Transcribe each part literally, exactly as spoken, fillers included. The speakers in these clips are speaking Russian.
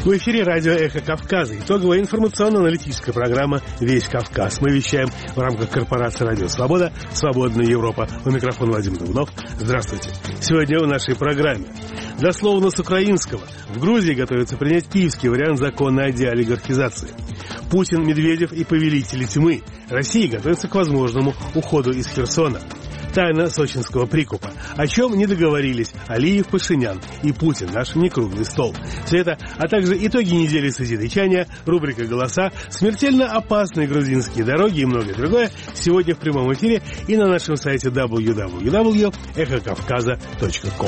В эфире радио «Эхо Кавказа». Итоговая информационно-аналитическая программа «Весь Кавказ». Мы вещаем в рамках корпорации «Радио Свобода», «Свободная Европа». У микрофона Владимир Дубнов. Здравствуйте. Сегодня в нашей программе. Дословно с украинского. В Грузии готовится принять киевский вариант закона о деолигархизации. Путин, Медведев и повелители тьмы. Россия готовится к возможному уходу из Херсона. Тайна сочинского прикупа. О чем не договорились Алиев, Пашинян и Путин. Наш некруглый стол. Все это, а также итоги недели созидычания, рубрика «Голоса», смертельно опасные грузинские дороги и многое другое сегодня в прямом эфире и на нашем сайте дабл ю дабл ю дабл ю точка эхо кавказа точка ком.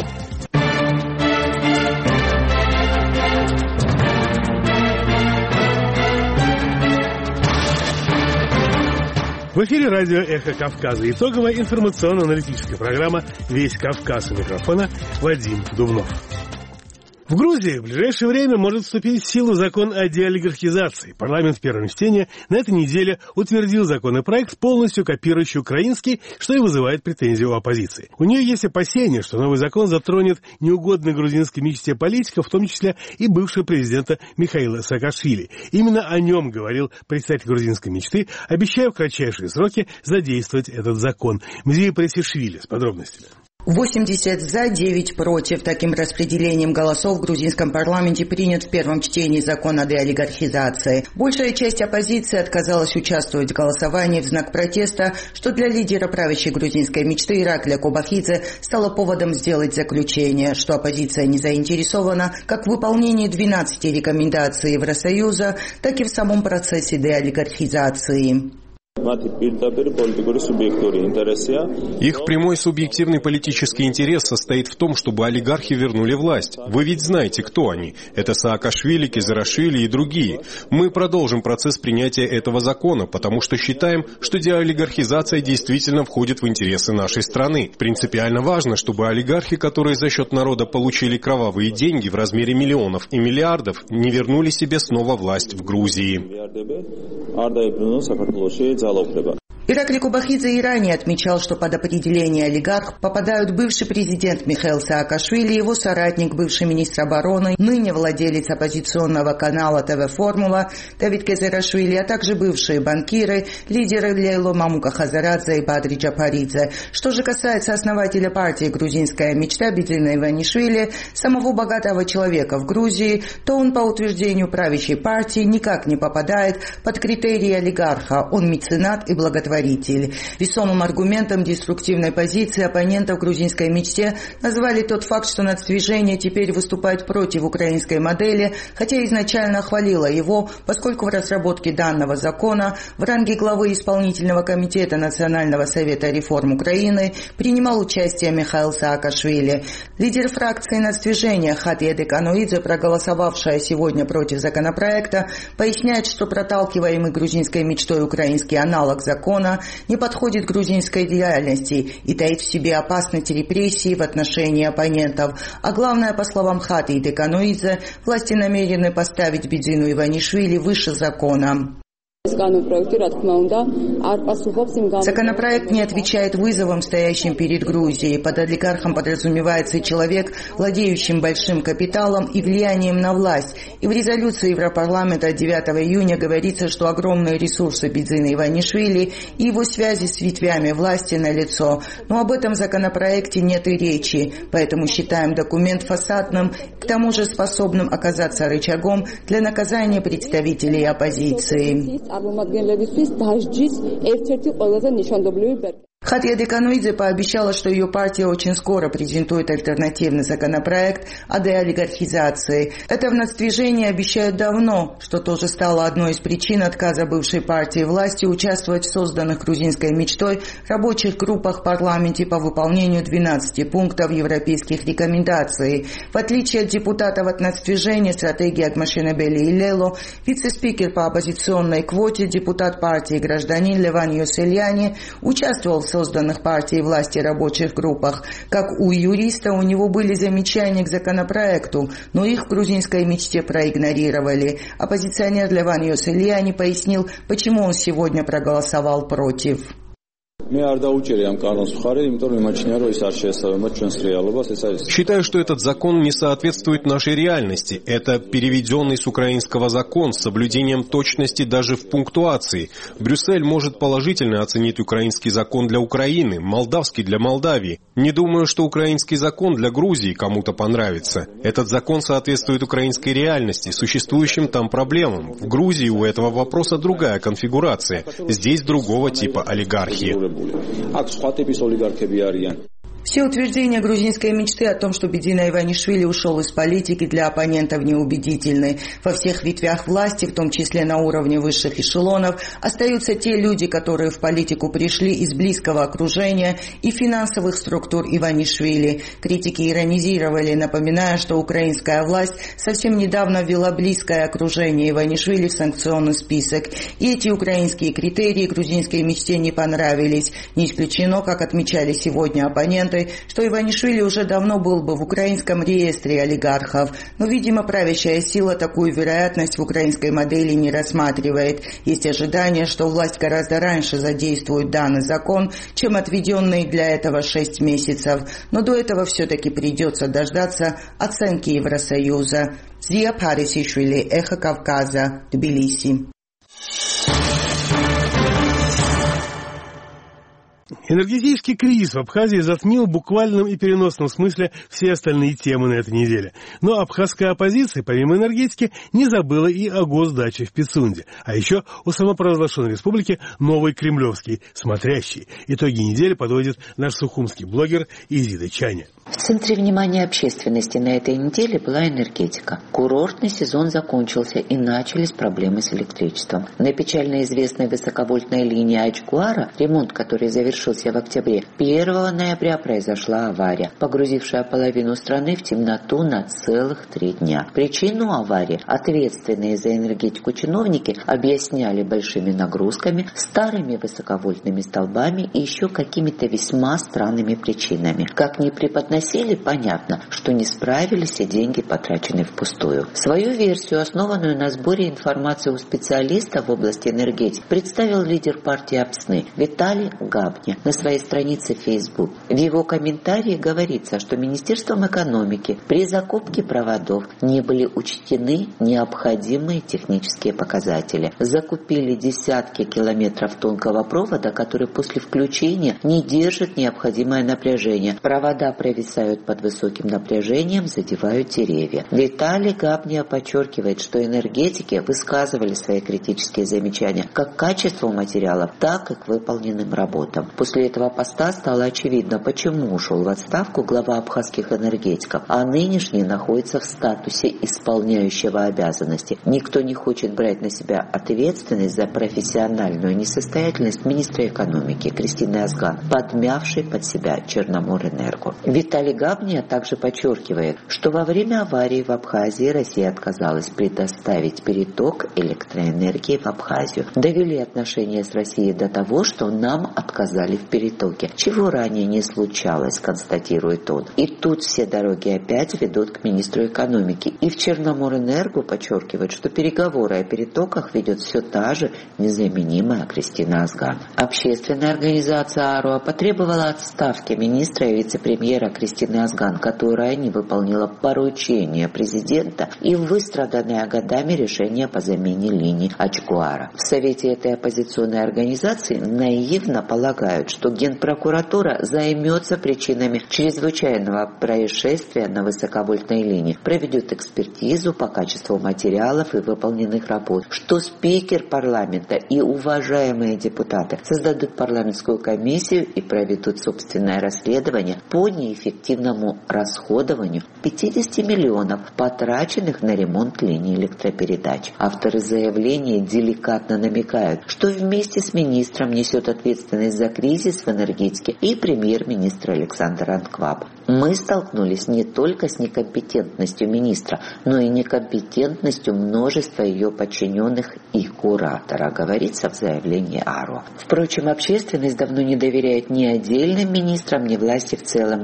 В эфире радио «Эхо Кавказа». Итоговая информационно-аналитическая программа «Весь Кавказ». У микрофона Вадим Дубнов. В Грузии в ближайшее время может вступить в силу закон о деолигархизации. Парламент в первом чтении на этой неделе утвердил законопроект, полностью копирующий украинский, что и вызывает претензии у оппозиции. У нее есть опасения, что новый закон затронет неугодных грузинской мечте политиков, в том числе и бывшего президента Михаила Саакашвили. Именно о нем говорил представитель грузинской мечты, обещая в кратчайшие сроки задействовать этот закон. Мзия Пресишвили с подробностями. восемьдесят за, девять против. Таким распределением голосов в грузинском парламенте принят в первом чтении закон о деолигархизации. Большая часть оппозиции отказалась участвовать в голосовании в знак протеста, что для лидера правящей грузинской мечты Иракля Кобахидзе стало поводом сделать заключение, что оппозиция не заинтересована как в выполнении двенадцати рекомендаций Евросоюза, так и в самом процессе деолигархизации. Их прямой субъективный политический интерес состоит в том, чтобы олигархи вернули власть. Вы ведь знаете, кто они. Это Саакашвили, Кизарашвили и другие. Мы продолжим процесс принятия этого закона, потому что считаем, что деолигархизация действительно входит в интересы нашей страны. Принципиально важно, чтобы олигархи, которые за счет народа получили кровавые деньги в размере миллионов и миллиардов, не вернули себе снова власть в Грузии. Иракли Кобахидзе и ранее отмечал, что под определение олигарх попадают бывший президент Михаил Саакашвили, его соратник, бывший министр обороны, ныне владелец оппозиционного канала ТВ «Формула» Давид Кизарашвили, а также бывшие банкиры, лидеры Лейло Мамука Хазарадзе и Бадри Джапаридзе. Что же касается основателя партии «Грузинская мечта» Бидзина Иванишвили, самого богатого человека в Грузии, то он по утверждению правящей партии никак не попадает под критерии олигарха. Он меценат и благотворитель. Весомым аргументом деструктивной позиции оппонентов грузинской мечте назвали тот факт, что нацдвижение теперь выступает против украинской модели, хотя изначально хвалило его, поскольку в разработке данного закона в ранге главы исполнительного комитета Национального совета реформ Украины принимал участие Михаил Саакашвили. Лидер фракции нацдвижения Хатия Деканоидзе, проголосовавшая сегодня против законопроекта, поясняет, что проталкиваемый грузинской мечтой украинский аналог закона не подходит грузинской реальности и таит в себе опасность репрессий в отношении оппонентов. А главное, по словам Хатии Деканоидзе, власти намерены поставить Бидзину Иванишвили выше закона. Законопроект не отвечает вызовам, стоящим перед Грузией. Под олигархом подразумевается человек, владеющим большим капиталом и влиянием на власть. И в резолюции Европарламента от девятого июня говорится, что огромные ресурсы Бидзина Иванишвили и его связи с ветвями власти налицо. Но об этом законопроекте нет и речи. Поэтому считаем документ фасадным, к тому же способным оказаться рычагом для наказания представителей оппозиции. Хатия Деканоидзе пообещала, что ее партия очень скоро презентует альтернативный законопроект о деолигархизации. Это в нацдвижении обещают давно, что тоже стало одной из причин отказа бывшей партии власти участвовать в созданных грузинской мечтой рабочих группах в парламенте по выполнению двенадцати пунктов европейских рекомендаций. В отличие от депутатов от нацдвижения стратегии Агмашинабели и Лело, вице-спикер по оппозиционной квоте, депутат партии «Гражданин» Леван Йосельяни участвовал в созданных партией власти рабочих группах. Как у юриста, у него были замечания к законопроекту, но их в грузинской мечте проигнорировали. Оппозиционер Леван Йосельяни пояснил, почему он сегодня проголосовал против. Считаю, что этот закон не соответствует нашей реальности. Это переведенный с украинского закон с соблюдением точности даже в пунктуации. Брюссель может положительно оценить украинский закон для Украины, молдавский для Молдавии. Не думаю, что украинский закон для Грузии кому-то понравится. Этот закон соответствует украинской реальности, существующим там проблемам. В Грузии у этого вопроса другая конфигурация. Здесь другого типа олигархии. Все утверждения грузинской мечты о том, что Бедина Иванишвили ушел из политики, для оппонентов неубедительны. Во всех ветвях власти, в том числе на уровне высших эшелонов, остаются те люди, которые в политику пришли из близкого окружения и финансовых структур Иванишвили. Критики иронизировали, напоминая, что украинская власть совсем недавно ввела близкое окружение Иванишвили в санкционный список. И эти украинские критерии грузинской мечте не понравились. Не исключено, как отмечали сегодня оппоненты, что Иванишвили уже давно был бы в украинском реестре олигархов, но, видимо, правящая сила такую вероятность в украинской модели не рассматривает. Есть ожидание, что власть гораздо раньше задействует данный закон, чем отведенные для этого шесть месяцев. Но до этого все-таки придется дождаться оценки Евросоюза. Зия Парисишвили, Эхо Кавказа, Тбилиси. Энергетический кризис в Абхазии затмил в буквальном и переносном смысле все остальные темы на этой неделе. Но абхазская оппозиция, помимо энергетики, не забыла и о госдаче в Пицунде. А еще у самопровозглашенной республики новый кремлевский смотрящий. Итоги недели подводит наш сухумский блогер Изида Чаня. В центре внимания общественности на этой неделе была энергетика. Курортный сезон закончился и начались проблемы с электричеством. На печально известной высоковольтной линии Ачгуара, ремонт которой завершился в октябре, первого ноября произошла авария, погрузившая половину страны в темноту на целых три дня. Причину аварии ответственные за энергетику чиновники объясняли большими нагрузками, старыми высоковольтными столбами и еще какими-то весьма странными причинами. Как ни преподносили, понятно, что не справились и деньги потрачены впустую. Свою версию, основанную на сборе информации у специалистов в области энергетики, представил лидер партии Апсны Виталий Габня на своей странице в Facebook. В его комментарии говорится, что Министерством экономики при закупке проводов не были учтены необходимые технические показатели. Закупили десятки километров тонкого провода, который после включения не держит необходимое напряжение. Провода провисают под высоким напряжением, задевают деревья. Виталий Габня подчеркивает, что энергетики высказывали свои критические замечания как к качеству материалов, так и к выполненным работам. После этого поста стало очевидно, почему ушел в отставку глава абхазских энергетиков, а нынешний находится в статусе исполняющего обязанности. Никто не хочет брать на себя ответственность за профессиональную несостоятельность министра экономики Кристины Азган, подмявшей под себя Черноморэнерго. Виталий Габня также подчеркивает, что во время аварии в Абхазии Россия отказалась предоставить переток электроэнергии в Абхазию. Довели отношения с Россией до того, что нам отказали в перетоке, чего ранее не случалось, констатирует он. И тут все дороги опять ведут к министру экономики. И в Черноморэнерго подчеркивают, что переговоры о перетоках ведет все та же незаменимая Кристина Азган. Общественная организация АРОА потребовала отставки министра и вице-премьера Кристины Азган, которая не выполнила поручение президента и выстраданное годами решение по замене линий Ачгуара. В совете этой оппозиционной организации наивно полагают, что Генпрокуратура займется причинами чрезвычайного происшествия на высоковольтной линии, проведет экспертизу по качеству материалов и выполненных работ, что спикер парламента и уважаемые депутаты создадут парламентскую комиссию и проведут собственное расследование по неэффективному расходованию пятьдесят миллионов, потраченных на ремонт линий электропередач. Авторы заявления деликатно намекают, что вместе с министром несет ответственность за кризис в энергетике и премьер-министр Александр Анкваб. Мы столкнулись не только с некомпетентностью министра, но и некомпетентностью множества ее подчиненных и куратора, говорится в заявлении АРО. Впрочем, общественность давно не доверяет ни отдельным министрам, ни власти в целом и уверена,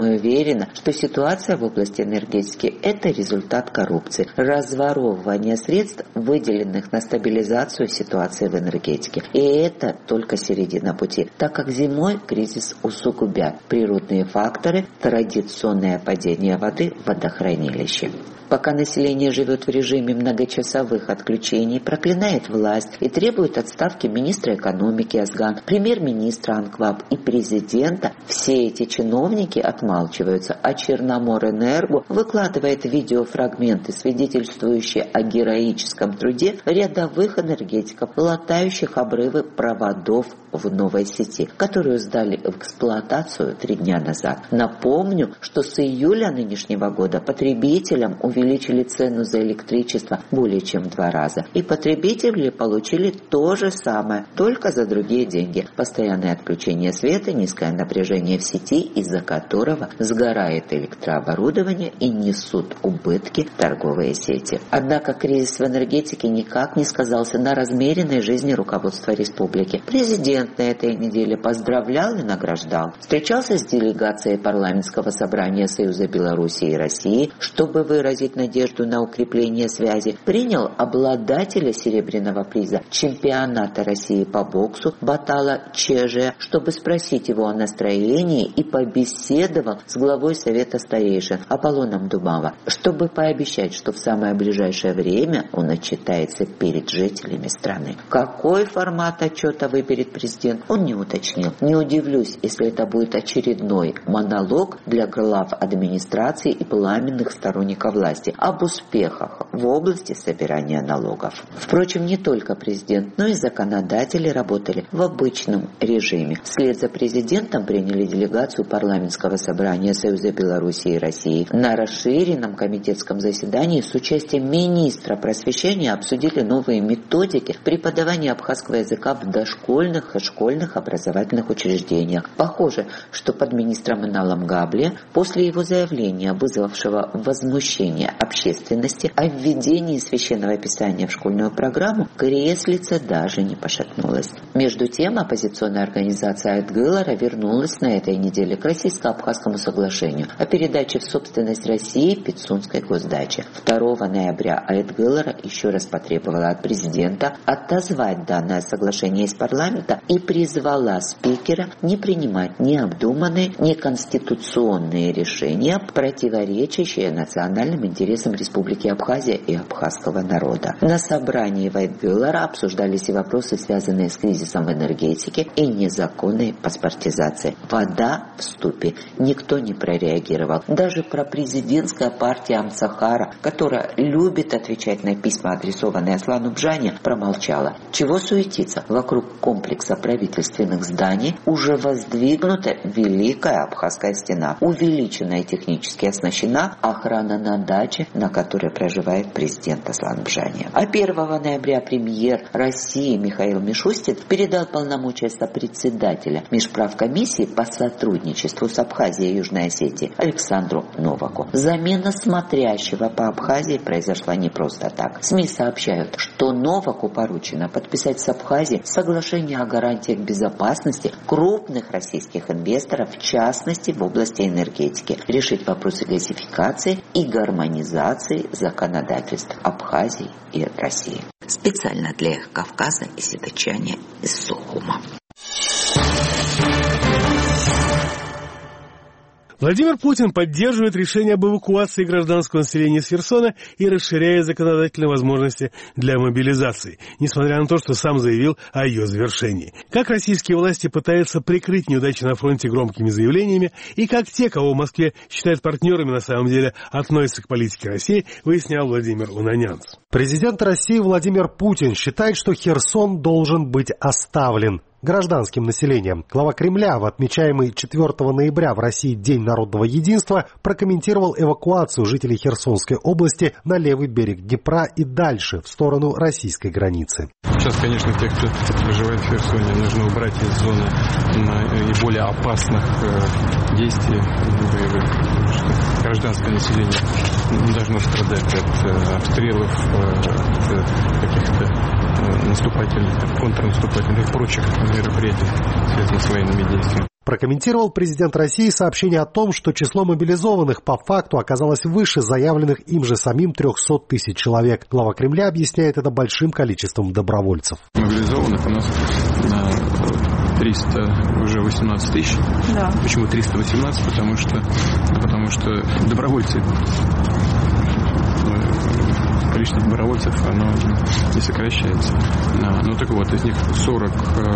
уверена, что ситуация в области энергетики – это результат коррупции, разворовывания средств, выделенных на стабилизацию ситуации в энергетике. И это только середина пути, так как зимой кризис усугубят природные факторы, традиционное падение воды в водохранилище. Пока население живет в режиме многочасовых отключений, проклинает власть и требует отставки министра экономики Азган, премьер-министра Анкваб и президента, все эти чиновники отмалчиваются, а Черноморэнерго выкладывает видеофрагменты, свидетельствующие о героическом труде рядовых энергетиков, латающих обрывы проводов в новой сети, которую сдали в эксплуатацию три дня назад. Напомню, что с июля нынешнего года потребителям увеличили цену за электричество более чем в два раза. И потребители получили то же самое, только за другие деньги. Постоянное отключение света, низкое напряжение в сети, из-за которого сгорает электрооборудование и несут убытки торговые сети. Однако кризис в энергетике никак не сказался на размеренной жизни руководства республики. Президент на этой неделе поздравлял и награждал. Встречался с делегацией парламентского собрания Союза Беларуси и России, чтобы выразить надежду на укрепление связи. Принял обладателя серебряного приза чемпионата России по боксу Батала Чеже, чтобы спросить его о настроении, и побеседовал с главой Совета старейшин Аполлоном Дубава, чтобы пообещать, что в самое ближайшее время он отчитается перед жителями страны. Какой формат отчета выберет президент, он не уточнил. Не удивлюсь, если это будет очередной монолог для глав администрации и пламенных сторонников власти об успехах в области собирания налогов. Впрочем, не только президент, но и законодатели работали в обычном режиме. Вслед за президентом приняли делегацию парламентского собрания Союза Беларуси и России. На расширенном комитетском заседании с участием министра просвещения обсудили новые методики преподавания абхазского языка в дошкольных и школьных образовательных учреждениях. Похоже, что под министром Иналом Габле после его заявления, вызвавшего возмущение общественности о введении священного писания в школьную программу, креслица даже не пошатнулась. Между тем, оппозиционная организация Айтгылара вернулась на этой неделе к российско-абхазскому соглашению о передаче в собственность России Пицунской госдачи. второго ноября Айтгылара еще раз потребовала от президента отозвать данное соглашение из парламента и призвала спикера не принимать необдуманные, неконституционные решения, противоречащие национальным интересам Республики Абхазия и абхазского народа. На собрании в Айтгылара обсуждались и вопросы, связанные с кризисом в энергетике и незаконной паспортизацией. Вода в ступе. Никто не прореагировал. Даже пропрезидентская партия Амсахара, которая любит отвечать на письма, адресованные Аслану Бжане, промолчала. Чего суетиться? Вокруг комплекса правительственных зданий уже воздвигнута Великая Абхазская стена, увеличена и технически оснащена охрана на даче, на которой проживает президент Аслан Бжане. А первого ноября премьер России Михаил Мишустин передал полномочия сопредседателя межправкомиссии по сотрудничеству с Абхазией и Южной Осетией Александру Новаку. Замена смотрящего по Абхазии произошла не просто так. СМИ сообщают, что Новаку поручено подписать с Абхазией соглашение о гарантиях безопасности крупных российских инвесторов, в частности в области энергетики, решить вопросы газификации и гармонизации законодательств Абхазии и России. Специально для Эхо Кавказа и Сидочане из Сухума. Владимир Путин поддерживает решение об эвакуации гражданского населения с Херсона и расширяет законодательные возможности для мобилизации, несмотря на то, что сам заявил о ее завершении. Как российские власти пытаются прикрыть неудачи на фронте громкими заявлениями, и как те, кого в Москве считают партнерами, на самом деле относятся к политике России, выяснял Владимир Унанянц. Президент России Владимир Путин считает, что Херсон должен быть оставлен гражданским населением. Глава Кремля в отмечаемый четвёртого ноября в России День народного единства прокомментировал эвакуацию жителей Херсонской области на левый берег Днепра и дальше, в сторону российской границы. Сейчас, конечно, тех, кто проживает в Херсоне, нужно убрать из зоны и более опасных действий боевых. Гражданское население не должно страдать от обстрелов, от каких-то наступательных, контрнаступательных и прочих мероприятий, связанных с военными действиями. прокомментировал президент России сообщение о том, что число мобилизованных по факту оказалось выше заявленных им же самим трехсот тысяч человек. Глава Кремля объясняет это большим количеством добровольцев. Мобилизованных у нас триста уже восемнадцать тысяч. Да. Почему триста восемнадцать? Потому что, потому что добровольцы, количество добровольцев, оно не сокращается. Ну так вот, из них сорок,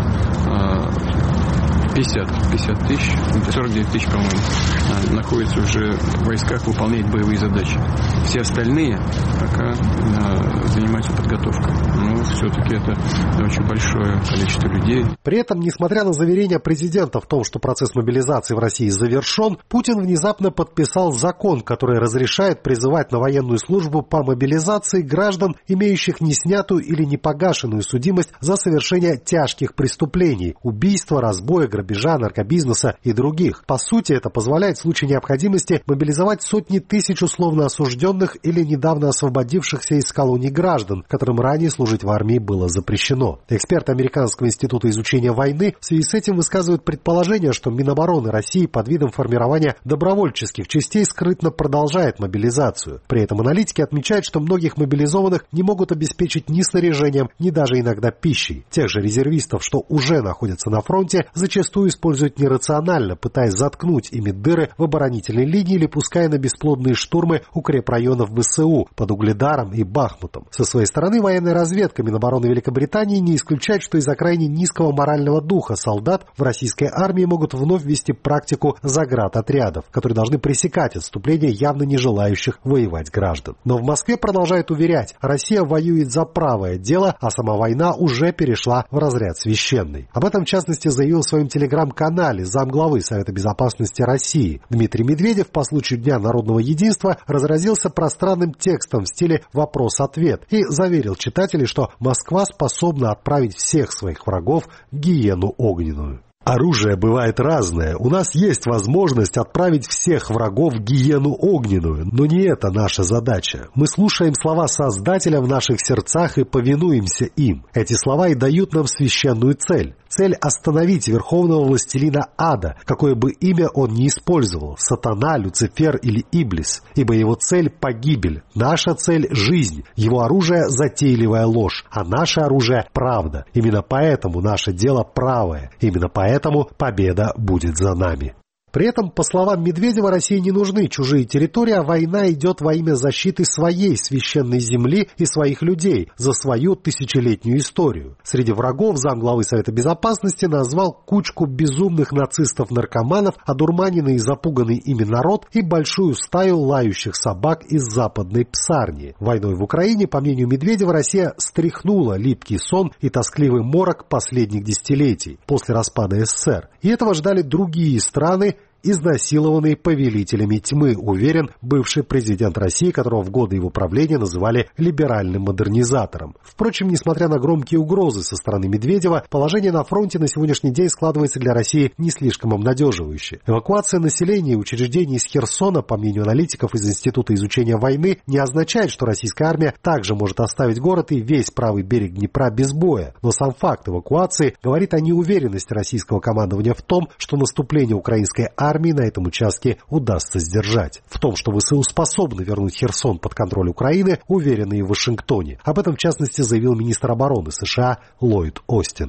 пятьдесят, пятьдесят тысяч, сорок девять тысяч, по-моему, находятся уже в войсках, выполняют боевые задачи. Все остальные пока занимаются подготовкой. Но все-таки это очень большое количество людей. При этом, несмотря на заверения президента в том, что процесс мобилизации в России завершен, Путин внезапно подписал закон, который разрешает призывать на военную службу по мобилизации граждан, имеющих неснятую или непогашенную судимость за совершение тяжких преступлений – убийства, разбоя, грабежа, наркобизнеса и других. По сути, это позволяет в случае необходимости мобилизовать сотни тысяч условно осужденных или недавно освободившихся из колоний граждан, которым ранее служить в армии было запрещено. Эксперты Американского института изучения войны в связи с этим высказывают предположение, что Минобороны России под видом формирования добровольческих частей скрытно продолжает мобилизацию. При этом аналитики отмечают, что многих мобилизованных не могут обеспечить ни снаряжением, ни даже иногда пищей. Тех же резервистов, что уже находятся на фронте, зачастую используют нерационально, пытаясь заткнуть ими дыры в оборонительной линии или пуская на бесплодные штурмы укрепрайонов ВСУ под Угледаром и Бахмутом. Со своей стороны, военная разведка Минобороны Великобритании не исключает, что из-за крайне низкого морального духа солдат в российской армии могут вновь ввести практику заградотрядов, которые должны пресекать отступление явно не желающих воевать граждан. Но в Москве продолжают уверять, Россия воюет за правое дело, а сама война уже перешла в разряд священный. Об этом, в частности, заявил в своем телеграм-канале замглавы Совета Безопасности России. Дмитрий Медведев по случаю Дня народного единства разразился пространным текстом в стиле «вопрос-ответ» и заверил читателей, что Москва способна отправить всех своих врагов в гиену огненную. Оружие бывает разное. У нас есть возможность отправить всех врагов в гиену огненную, но не это наша задача. Мы слушаем слова Создателя в наших сердцах и повинуемся им. Эти слова и дают нам священную цель. Цель остановить верховного властелина ада, какое бы имя он ни использовал, сатана, Люцифер или Иблис, ибо его цель – погибель, наша цель – жизнь, его оружие – затейливая ложь, а наше оружие – правда. Именно поэтому наше дело правое, именно поэтому победа будет за нами. При этом, по словам Медведева, России не нужны чужие территории, а война идет во имя защиты своей священной земли и своих людей за свою тысячелетнюю историю. Среди врагов замглавы Совета Безопасности назвал кучку безумных нацистов-наркоманов, одурманенный и запуганный ими народ и большую стаю лающих собак из западной Псарни. Войной в Украине, по мнению Медведева, Россия стряхнула липкий сон и тоскливый морок последних десятилетий после распада СССР. И этого ждали другие страны, изнасилованный повелителями тьмы, уверен бывший президент России, которого в годы его правления называли либеральным модернизатором. Впрочем, несмотря на громкие угрозы со стороны Медведева, положение на фронте на сегодняшний день складывается для России не слишком обнадеживающе. Эвакуация населения и учреждений из Херсона, по мнению аналитиков из Института изучения войны, не означает, что российская армия также может оставить город и весь правый берег Днепра без боя. Но сам факт эвакуации говорит о неуверенности российского командования в том, что наступление украинской армии армии на этом участке удастся сдержать. В том, что ВСУ способны вернуть Херсон под контроль Украины, уверены и в Вашингтоне. Об этом, в частности, заявил министр обороны США Ллойд Остин.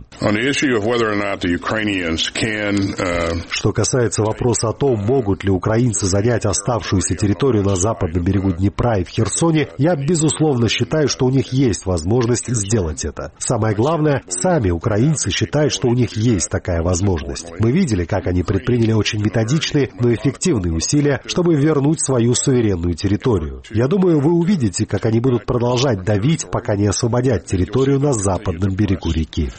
Что касается вопроса о том, могут ли украинцы занять оставшуюся территорию на западном берегу Днепра и в Херсоне, я, безусловно, считаю, что у них есть возможность сделать это. Самое главное, сами украинцы считают, что у них есть такая возможность. Мы видели, как они предприняли очень методичные, но эффективные усилия, чтобы вернуть свою суверенную территорию. Я думаю, вы увидите, как они будут продолжать давить, пока не освободят территорию на западном берегу реки.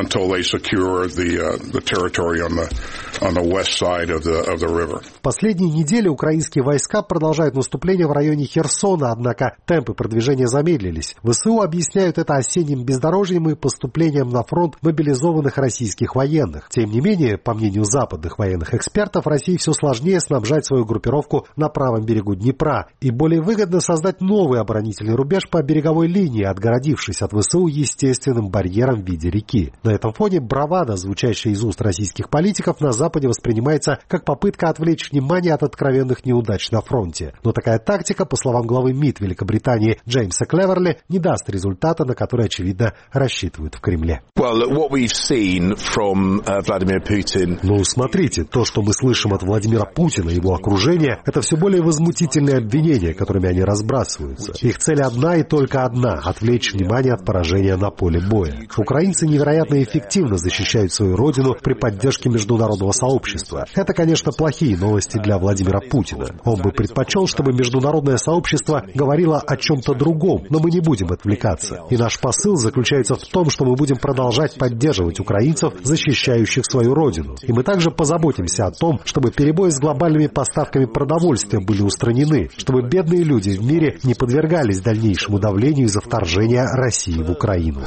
В последние недели украинские войска продолжают наступление в районе Херсона, однако темпы продвижения замедлились. ВСУ объясняют это осенним бездорожьем и поступлением на фронт мобилизованных российских военных. Тем не менее, по мнению западных военных экспертов, России все сложнее снабжать свою группировку на правом берегу Днепра и более выгодно создать новый оборонительный рубеж по береговой линии, отгородившись от ВСУ естественным барьером в виде реки. На этом фоне бравада, звучащая из уст российских политиков, на Западе Западе воспринимается как попытка отвлечь внимание от откровенных неудач на фронте. Но такая тактика, по словам главы МИД Великобритании Джеймса Клеверли, не даст результата, на который, очевидно, рассчитывают в Кремле. Well, what we've seen from, uh, Vladimir Putin... Ну, смотрите, то, что мы слышим от Владимира Путина и его окружения, это все более возмутительные обвинения, которыми они разбрасываются. Их цель одна и только одна — отвлечь внимание от поражения на поле боя. Украинцы невероятно эффективно защищают свою родину при поддержке международного сообщества. Это, конечно, плохие новости для Владимира Путина. Он бы предпочел, чтобы международное сообщество говорило о чем-то другом, но мы не будем отвлекаться. И наш посыл заключается в том, что мы будем продолжать поддерживать украинцев, защищающих свою родину. И мы также позаботимся о том, чтобы перебои с глобальными поставками продовольствия были устранены, чтобы бедные люди в мире не подвергались дальнейшему давлению из-за вторжения России в Украину.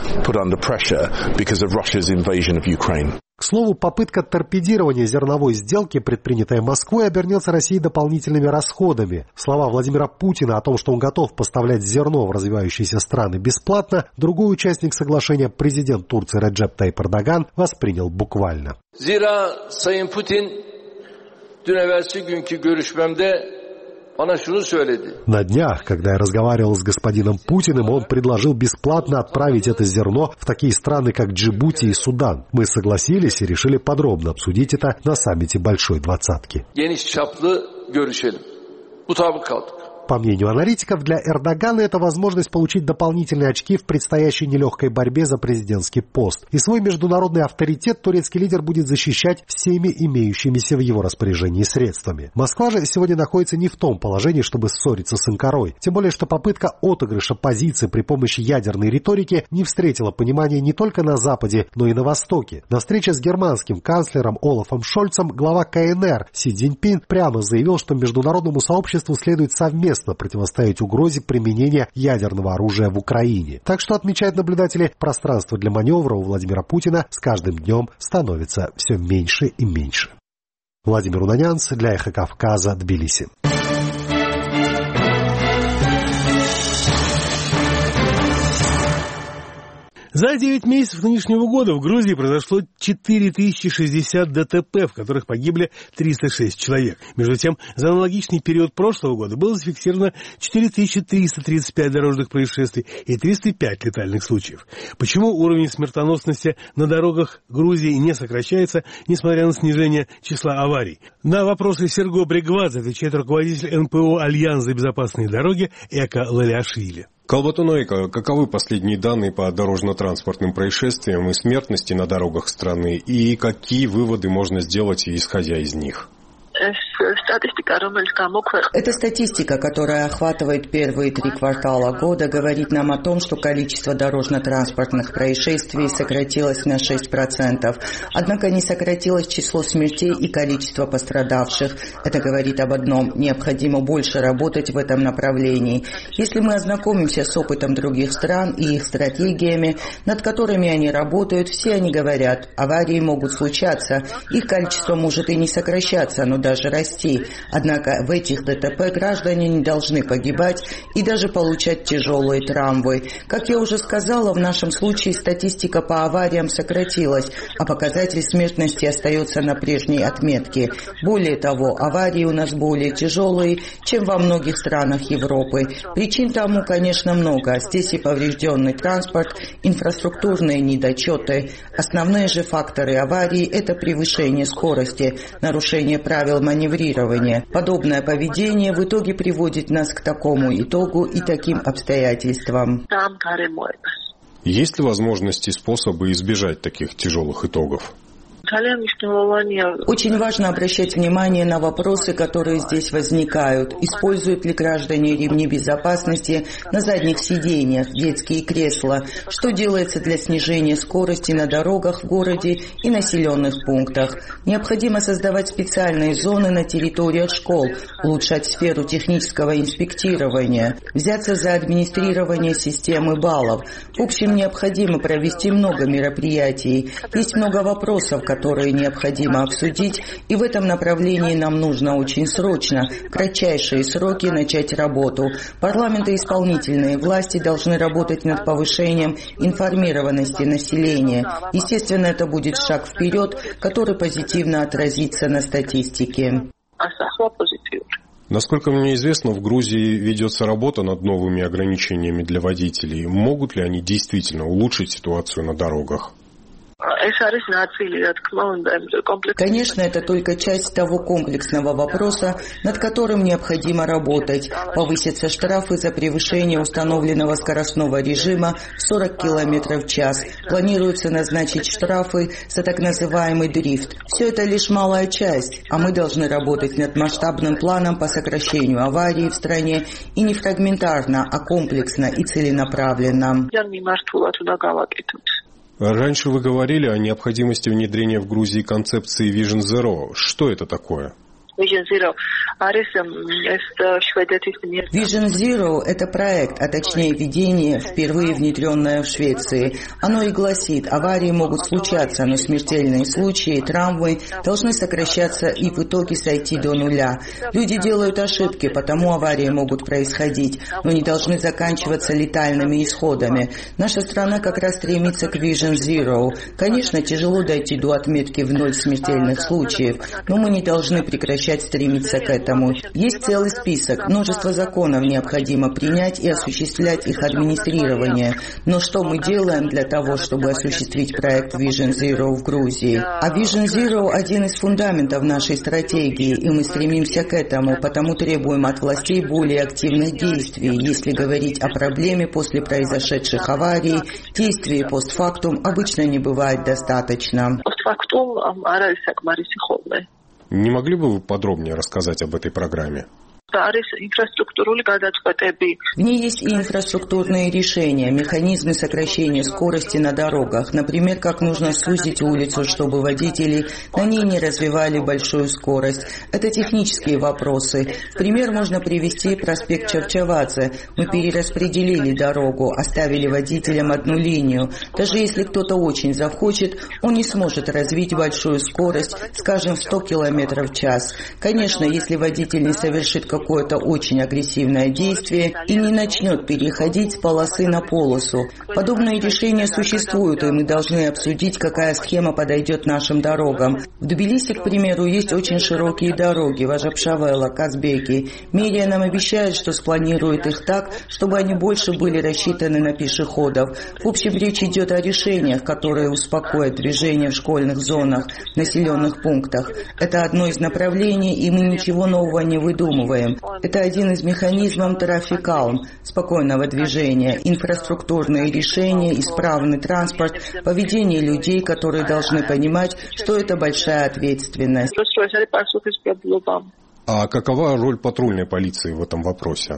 К слову, попытка торпедирования зерновой сделки, предпринятая Москвой, обернется России дополнительными расходами. Слова Владимира Путина о том, что он готов поставлять зерно в развивающиеся страны бесплатно, другой участник соглашения, президент Турции Реджеп Тайип Эрдоган, воспринял буквально. Zira Sayın Putin dün evvelsi günkü görüşmemde На днях, когда я разговаривал с господином Путиным, он предложил бесплатно отправить это зерно в такие страны, как Джибути и Судан. Мы согласились и решили подробно обсудить это на саммите Большой Двадцатки. По мнению аналитиков, для Эрдогана это возможность получить дополнительные очки в предстоящей нелегкой борьбе за президентский пост. И свой международный авторитет турецкий лидер будет защищать всеми имеющимися в его распоряжении средствами. Москва же сегодня находится не в том положении, чтобы ссориться с Анкарой. Тем более, что попытка отыгрыша позиции при помощи ядерной риторики не встретила понимания не только на Западе, но и на Востоке. На встрече с германским канцлером Олафом Шольцем глава ка эн эр Си Цзиньпин прямо заявил, что международному сообществу следует совместно противостоять угрозе применения ядерного оружия в Украине. Так что, отмечают наблюдатели, пространство для маневра у Владимира Путина с каждым днем становится все меньше и меньше. Владимир Унанянц для Эхо Кавказа, Тбилиси. За девять месяцев нынешнего года в Грузии произошло четыре тысячи шестьдесят дэ тэ пэ, в которых погибли триста шесть человек. Между тем, за аналогичный период прошлого года было зафиксировано четыре тысячи триста тридцать пять дорожных происшествий и триста пять летальных случаев. Почему уровень смертоносности на дорогах Грузии не сокращается, несмотря на снижение числа аварий? На вопросы Серго Бригвадзе отвечает руководитель эн пэ о «Альянс за безопасные дороги» Эко Лалиашвили. Калбатунойка, каковы последние данные по дорожно-транспортным происшествиям и смертности на дорогах страны, и какие выводы можно сделать, исходя из них? Эта статистика, которая охватывает первые три квартала года, говорит нам о том, что количество дорожно-транспортных происшествий сократилось на шесть процентов. Однако не сократилось число смертей и количество пострадавших. Это говорит об одном: необходимо больше работать в этом направлении. Если мы ознакомимся с опытом других стран и их стратегиями, над которыми они работают, все они говорят: аварии могут случаться, их количество может и не сокращаться, но даже расти. Однако в этих дэ тэ пэ граждане не должны погибать и даже получать тяжелые травмы. Как я уже сказала, в нашем случае статистика по авариям сократилась, а показатель смертности остается на прежней отметке. Более того, аварии у нас более тяжелые, чем во многих странах Европы. Причин тому, конечно, много. Здесь и поврежденный транспорт, инфраструктурные недочеты. Основные же факторы аварии – это превышение скорости, нарушение правил маневрирования. Подобное поведение в итоге приводит нас к такому итогу и таким обстоятельствам. Есть ли возможности и способы избежать таких тяжелых итогов? Очень важно обращать внимание на вопросы, которые здесь возникают. Используют ли граждане ремни безопасности на задних сиденьях, детские кресла? Что делается для снижения скорости на дорогах в городе и населенных пунктах? Необходимо создавать специальные зоны на территориях школ, улучшать сферу технического инспектирования, взяться за администрирование системы баллов. В общем, необходимо провести много мероприятий. Есть много вопросов, которые которые необходимо обсудить, и в этом направлении нам нужно очень срочно, в кратчайшие сроки начать работу. Парламент и исполнительные власти должны работать над повышением информированности населения. Естественно, это будет шаг вперед, который позитивно отразится на статистике. Насколько мне известно, в Грузии ведется работа над новыми ограничениями для водителей. Могут ли они действительно улучшить ситуацию на дорогах? Конечно, это только часть того комплексного вопроса, над которым необходимо работать. Повысятся штрафы за превышение установленного скоростного режима в сорок километров в час. Планируется назначить штрафы за так называемый дрифт. Все это лишь малая часть, а мы должны работать над масштабным планом по сокращению аварий в стране и не фрагментарно, а комплексно и целенаправленно. Раньше вы говорили о необходимости внедрения в Грузии концепции Vision Zero. Что это такое? Vision Zero – это проект, а точнее видение, впервые внедренное в Швеции. Оно и гласит, аварии могут случаться, но смертельные случаи, травмы должны сокращаться и в итоге сойти до нуля. Люди делают ошибки, потому аварии могут происходить, но не должны заканчиваться летальными исходами. Наша страна как раз стремится к Vision Zero. Конечно, тяжело дойти до отметки в ноль смертельных случаев, но мы не должны прекращать стремиться к этому. Есть целый список, множество законов необходимо принять и осуществлять их администрирование. Но что мы делаем для того, чтобы осуществить проект Vision Zero в Грузии? А Vision Zero – один из фундаментов нашей стратегии, и мы стремимся к этому, потому требуем от властей более активных действий. Если говорить о проблеме после произошедших аварий, действий постфактум обычно не бывает достаточно. Не могли бы вы подробнее рассказать об этой программе? В ней есть и инфраструктурные решения, механизмы сокращения скорости на дорогах. Например, как нужно сузить улицу, чтобы водители на ней не развивали большую скорость. Это технические вопросы. В пример можно привести проспект Чорчавадзе. Мы перераспределили дорогу, оставили водителям одну линию. Даже если кто-то очень захочет, он не сможет развить большую скорость, скажем, в сто километров в час. Конечно, если водитель не совершит какой какое-то очень агрессивное действие и не начнет переходить с полосы на полосу. Подобные решения существуют, и мы должны обсудить, какая схема подойдет нашим дорогам. В Тбилиси, к примеру, есть очень широкие дороги, Важапшавела, Казбеки. Медиа нам обещает, что спланирует их так, чтобы они больше были рассчитаны на пешеходов. В общем, речь идет о решениях, которые успокоят движение в школьных зонах, в населенных пунктах. Это одно из направлений, и мы ничего нового не выдумываем. Это один из механизмов Traffic Calm, спокойного движения, инфраструктурные решения, исправный транспорт, поведение людей, которые должны понимать, что это большая ответственность. А какова роль патрульной полиции в этом вопросе?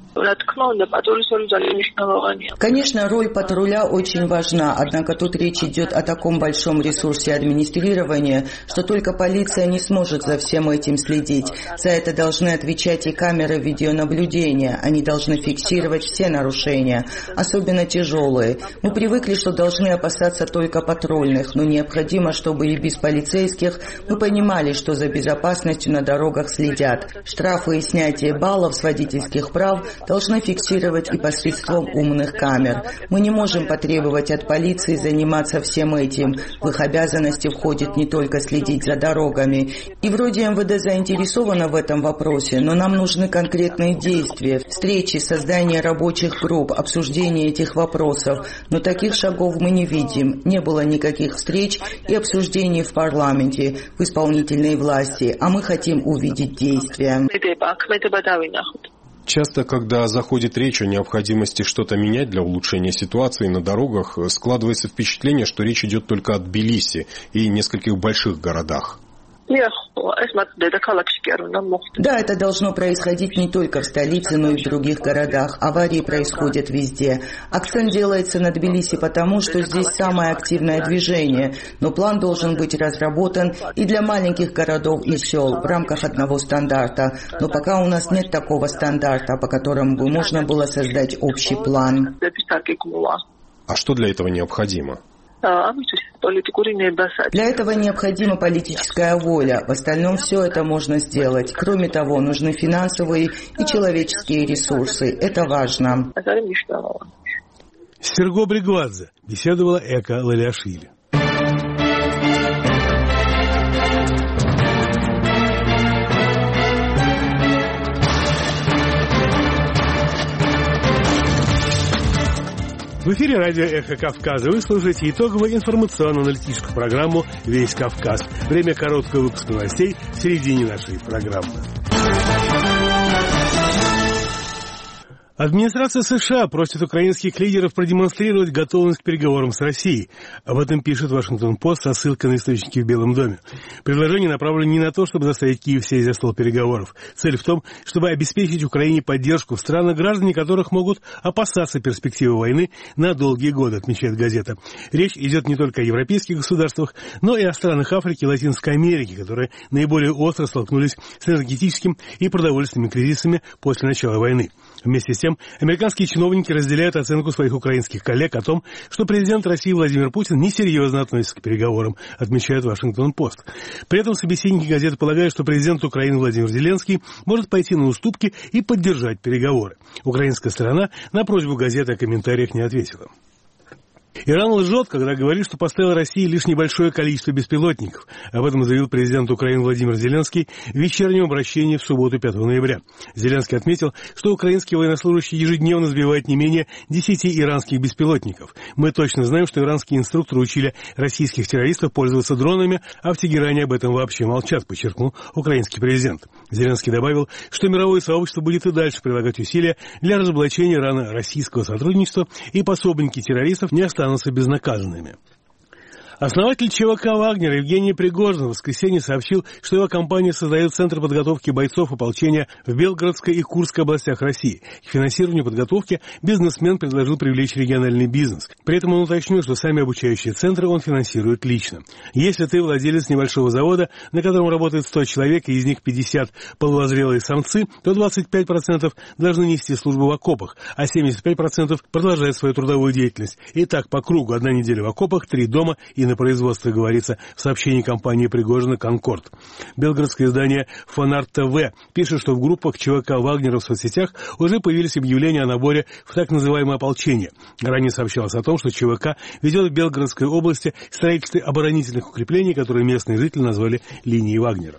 Конечно, роль патруля очень важна, однако тут речь идет о таком большом ресурсе администрирования, что только полиция не сможет за всем этим следить. За это должны отвечать и камеры видеонаблюдения, они должны фиксировать все нарушения, особенно тяжелые. Мы привыкли, что должны опасаться только патрульных, но необходимо, чтобы и без полицейских мы понимали, что за безопасностью на дорогах следят. Штрафы и снятие баллов с водительских прав должны фиксировать и посредством умных камер. Мы не можем потребовать от полиции заниматься всем этим. В их обязанности входит не только следить за дорогами. И вроде эм вэ дэ заинтересовано в этом вопросе, но нам нужны конкретные действия, встречи, создание рабочих групп, обсуждение этих вопросов. Но таких шагов мы не видим. Не было никаких встреч и обсуждений в парламенте, в исполнительной власти, а мы хотим увидеть действия. Часто, когда заходит речь о необходимости что-то менять для улучшения ситуации на дорогах, складывается впечатление, что речь идет только о Тбилиси и нескольких больших городах. Да, это должно происходить не только в столице, но и в других городах. Аварии происходят везде. Акцент делается на Тбилиси потому, что здесь самое активное движение. Но план должен быть разработан и для маленьких городов и сел в рамках одного стандарта. Но пока у нас нет такого стандарта, по которому бы можно было создать общий план. А что для этого необходимо? Для этого необходима политическая воля. В остальном все это можно сделать. Кроме того, нужны финансовые и человеческие ресурсы. Это важно. Серго Бригвадзе беседовала Эка Лалиашвили. В эфире радио «Эхо Кавказа». Вы слушаете итоговую информационно-аналитическую программу «Весь Кавказ». Время короткого выпуска новостей в середине нашей программы. Администрация США просит украинских лидеров продемонстрировать готовность к переговорам с Россией. Об этом пишет Вашингтон-Пост со ссылкой на источники в Белом доме. Предложение направлено не на то, чтобы заставить Киев сесть за стол переговоров. Цель в том, чтобы обеспечить Украине поддержку в странах, граждане которых могут опасаться перспективы войны на долгие годы, отмечает газета. Речь идет не только о европейских государствах, но и о странах Африки и Латинской Америки, которые наиболее остро столкнулись с энергетическим и продовольственными кризисами после начала войны. Вместе с тем, американские чиновники разделяют оценку своих украинских коллег о том, что президент России Владимир Путин несерьезно относится к переговорам, отмечает Вашингтон-Пост. При этом собеседники газеты полагают, что президент Украины Владимир Зеленский может пойти на уступки и поддержать переговоры. Украинская сторона на просьбу газеты о комментариях не ответила. Иран лжет, когда говорит, что поставил России лишь небольшое количество беспилотников. Об этом заявил президент Украины Владимир Зеленский в вечернем обращении в субботу пятого ноября. Зеленский отметил, что украинские военнослужащие ежедневно сбивают не менее десяти иранских беспилотников. Мы точно знаем, что иранские инструкторы учили российских террористов пользоваться дронами, а в Тегеране об этом вообще молчат, подчеркнул украинский президент. Зеленский добавил, что мировое сообщество будет и дальше прилагать усилия для разоблачения ирано-российского сотрудничества, и пособники террористов не останутся безнаказанными. Основатель ЧВК «Вагнер» Евгений Пригожин в воскресенье сообщил, что его компания создает Центр подготовки бойцов ополчения в Белгородской и Курской областях России. К финансированию подготовки бизнесмен предложил привлечь региональный бизнес. При этом он уточнил, что сами обучающие центры он финансирует лично. Если ты владелец небольшого завода, на котором работает сто человек, и из них пятьдесят полувозрелые самцы, то двадцать пять процентов должны нести службу в окопах, а семьдесят пять процентов продолжают свою трудовую деятельность. И так по кругу: одна неделя в окопах, три дома и на производстве, говорится в сообщении компании Пригожина «Конкорд». Белгородское издание «Фонарь ТВ» пишет, что в группах ЧВК «Вагнера» в соцсетях уже появились объявления о наборе в так называемое ополчение. Ранее сообщалось о том, что ЧВК ведет в Белгородской области строительство оборонительных укреплений, которые местные жители назвали линией Вагнера.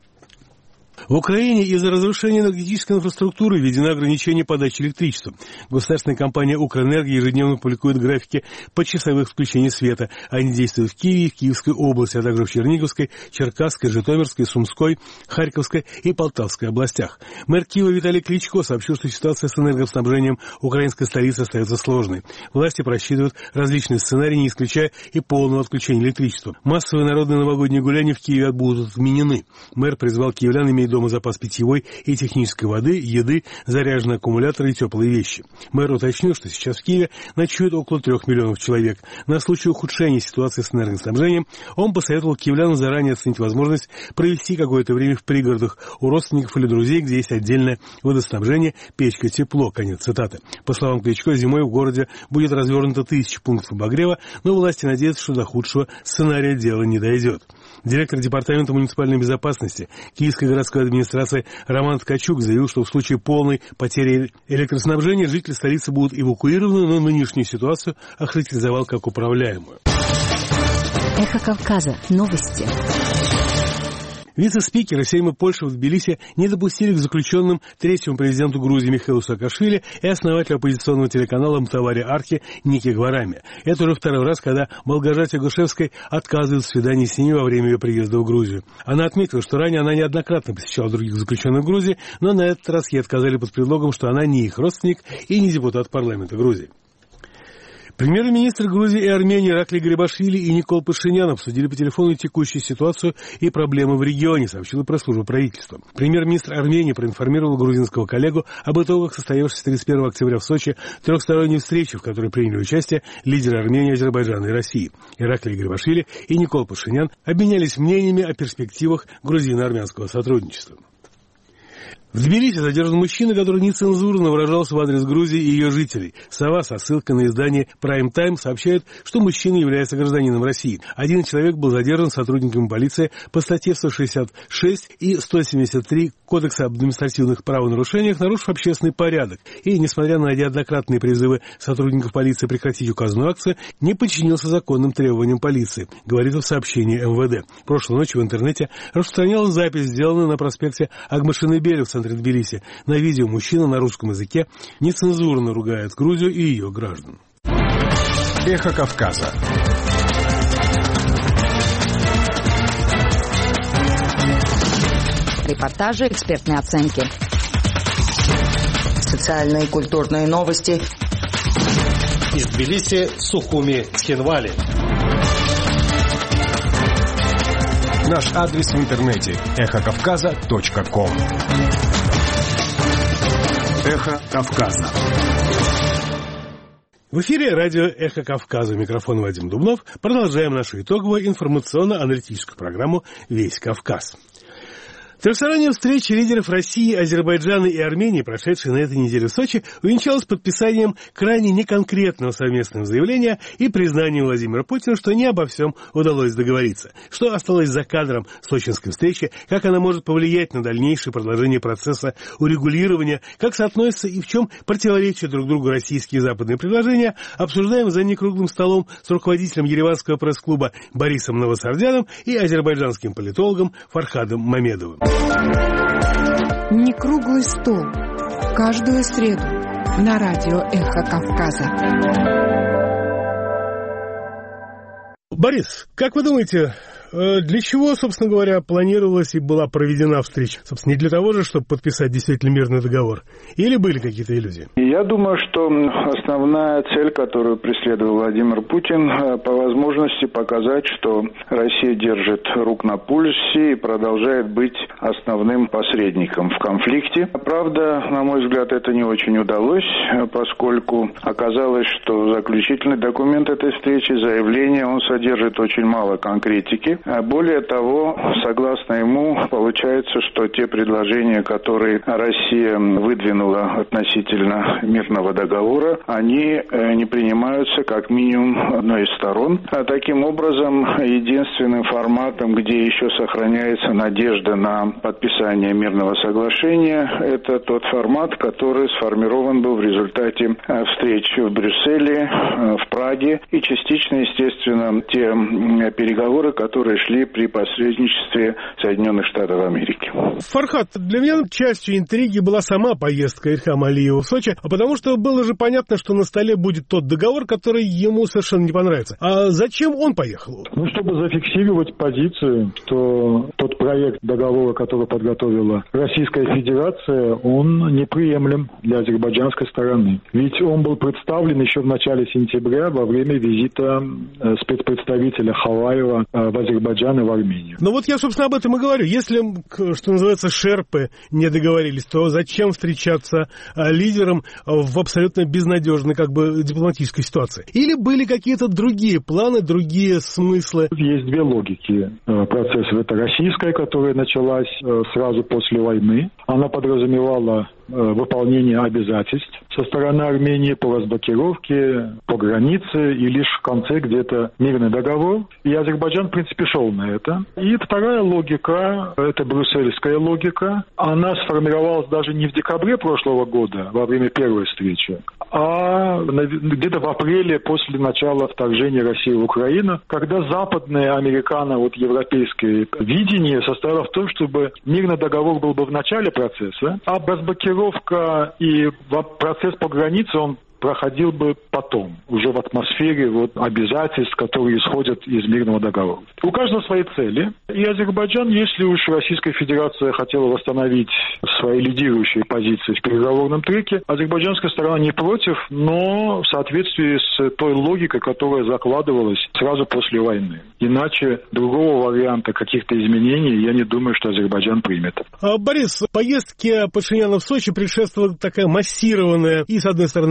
В Украине из-за разрушения энергетической инфраструктуры введено ограничение подачи электричества. Государственная компания «Укрэнерго» ежедневно публикует графики почасовых включений света. Они действуют в Киеве и в Киевской области, а также в Черниговской, Черкасской, Житомирской, Сумской, Харьковской и Полтавской областях. Мэр Киева Виталий Кличко сообщил, что ситуация с энергоснабжением украинской столицы остается сложной. Власти просчитывают различные сценарии, не исключая и полного отключения электричества. Массовые народные новогодние гуляния в Киеве будут отменены. Мэр призвал киевлян иметь дома запас питьевой и технической воды, еды, заряженные аккумуляторы и теплые вещи. Мэр уточнил, что сейчас в Киеве ночует около трех миллионов человек. На случай ухудшения ситуации с энергоснабжением он посоветовал киевлянам заранее оценить возможность провести какое-то время в пригородах у родственников или друзей, где есть отдельное водоснабжение, печка, тепло. Конец цитаты. По словам Кличко, зимой в городе будет развернуто тысячи пунктов обогрева, но власти надеются, что до худшего сценария дело не дойдет. Директор департамента муниципальной безопасности Киевской городской администрации Роман Ткачук заявил, что в случае полной потери электроснабжения жители столицы будут эвакуированы, но нынешнюю ситуацию охарактеризовал как управляемую. Эхо Кавказа. Новости. Вице-спикеры Сейма Польши в Тбилиси не допустили к заключенным третьему президенту Грузии Михаилу Саакашвили и основателю оппозиционного телеканала «Мтавари Архи» Ники Гварами. Это уже второй раз, когда Малгожате Гушевской отказывают в свидании с ними во время ее приезда в Грузию. Она отметила, что ранее она неоднократно посещала других заключенных в Грузии, но на этот раз ей отказали под предлогом, что она не их родственник и не депутат парламента Грузии. Премьер-министр Грузии и Армении Ираклий Гарибашвили и Никол Пашинян обсудили по телефону текущую ситуацию и проблемы в регионе, сообщила пресс-служба правительства. Премьер-министр Армении проинформировал грузинского коллегу об итогах состоявшейся тридцать первого октября в Сочи трехсторонней встречи, в которой приняли участие лидеры Армении, Азербайджана и России. Ираклий Гарибашвили и Никол Пашинян обменялись мнениями о перспективах грузино-армянского сотрудничества. В Тбилиси задержан мужчина, который нецензурно выражался в адрес Грузии и ее жителей. «Сова» со ссылкой на издание Prime Time сообщает, что мужчина является гражданином России. Один человек был задержан сотрудниками полиции по статье сто шестьдесят шесть и сто семьдесят три Кодекса об административных правонарушениях, нарушив общественный порядок. И, несмотря на неоднократные призывы сотрудников полиции прекратить указанную акцию, не подчинился законным требованиям полиции, говорится в сообщении эм вэ дэ. Прошлой ночью в интернете распространялась запись, сделанная на проспекте Агмашинебели в центре Тбилиси. На видео мужчина на русском языке нецензурно ругает Грузию и ее граждан. Эхо Кавказа. Репортажи, экспертные оценки. Социальные и культурные новости. Из Тбилиси, Сухуми, Цхинвали. Наш адрес в интернете эхо кавказа точка ком. Эхо Кавказа. В эфире радио «Эхо Кавказа». Микрофон Вадим Дубнов. Продолжаем нашу итоговую информационно-аналитическую программу «Весь Кавказ». Трехсторонняя встреча лидеров России, Азербайджана и Армении, прошедшая на этой неделе в Сочи, увенчалась подписанием крайне неконкретного совместного заявления и признанием Владимира Путина, что не обо всем удалось договориться. Что осталось за кадром сочинской встречи, как она может повлиять на дальнейшее продолжение процесса урегулирования, как соотносятся и в чем противоречат друг другу российские и западные предложения, обсуждаем за некруглым столом с руководителем Ереванского пресс-клуба Борисом Новосардяном и азербайджанским политологом Фархадом Мамедовым. Не круглый стол. Каждую среду на радио «Эхо Кавказа». Борис, как вы думаете, для чего, собственно говоря, планировалась и была проведена встреча? Собственно, не для того же, чтобы подписать действительно мирный договор? Или были какие-то иллюзии? Я думаю, что основная цель, которую преследовал Владимир Путин, по возможности показать, что Россия держит рук на пульсе и продолжает быть основным посредником в конфликте. Правда, на мой взгляд, это не очень удалось, поскольку оказалось, что заключительный документ этой встречи, заявление, он содержит очень мало конкретики. Более того, согласно ему, получается, что те предложения, которые Россия выдвинула относительно мирного договора, они не принимаются как минимум одной из сторон. А таким образом, единственным форматом, где еще сохраняется надежда на подписание мирного соглашения, это тот формат, который сформирован был в результате встреч в Брюсселе, в Праге и частично, естественно, те переговоры, которые шли при посредничестве Соединенных Штатов Америки. Фархад, для меня частью интриги была сама поездка Ильхама Алиева в Сочи, а потому что было же понятно, что на столе будет тот договор, который ему совершенно не понравится. А зачем он поехал? Ну, чтобы зафиксировать позицию, что тот проект договора, который подготовила Российская Федерация, он неприемлем для азербайджанской стороны. Ведь он был представлен еще в начале сентября во время визита спецпредставителя Халаева в Азербайджан и в Армению. Ну вот я, собственно, об этом и говорю. Если, что называется, шерпы не договорились, то зачем встречаться лидерам в абсолютно безнадежной как бы дипломатической ситуации? Или были какие-то другие планы, другие смыслы? Есть две логики процесса. Это российская, которая началась сразу после войны. Она подразумевала выполнение обязательств со стороны Армении по разблокировке, по границе, и лишь в конце где-то мирный договор. И Азербайджан, в принципе, шел на это. И вторая логика, это брюссельская логика, она сформировалась даже не в декабре прошлого года, во время первой встречи, а где-то в апреле после начала вторжения России в Украину, когда западное, американо, вот европейское видение состояло в том, чтобы мирный договор был бы в начале процесса, а разблокировка и процесс по границе, он проходил бы потом, уже в атмосфере вот, обязательств, которые исходят из мирного договора. У каждого свои цели. И Азербайджан, если уж Российская Федерация хотела восстановить свои лидирующие позиции в переговорном треке, азербайджанская сторона не против, но в соответствии с той логикой, которая закладывалась сразу после войны. Иначе другого варианта каких-то изменений я не думаю, что Азербайджан примет. Борис, поездке Пашиняна в Сочи предшествовала такая массированная и, с одной стороны, атака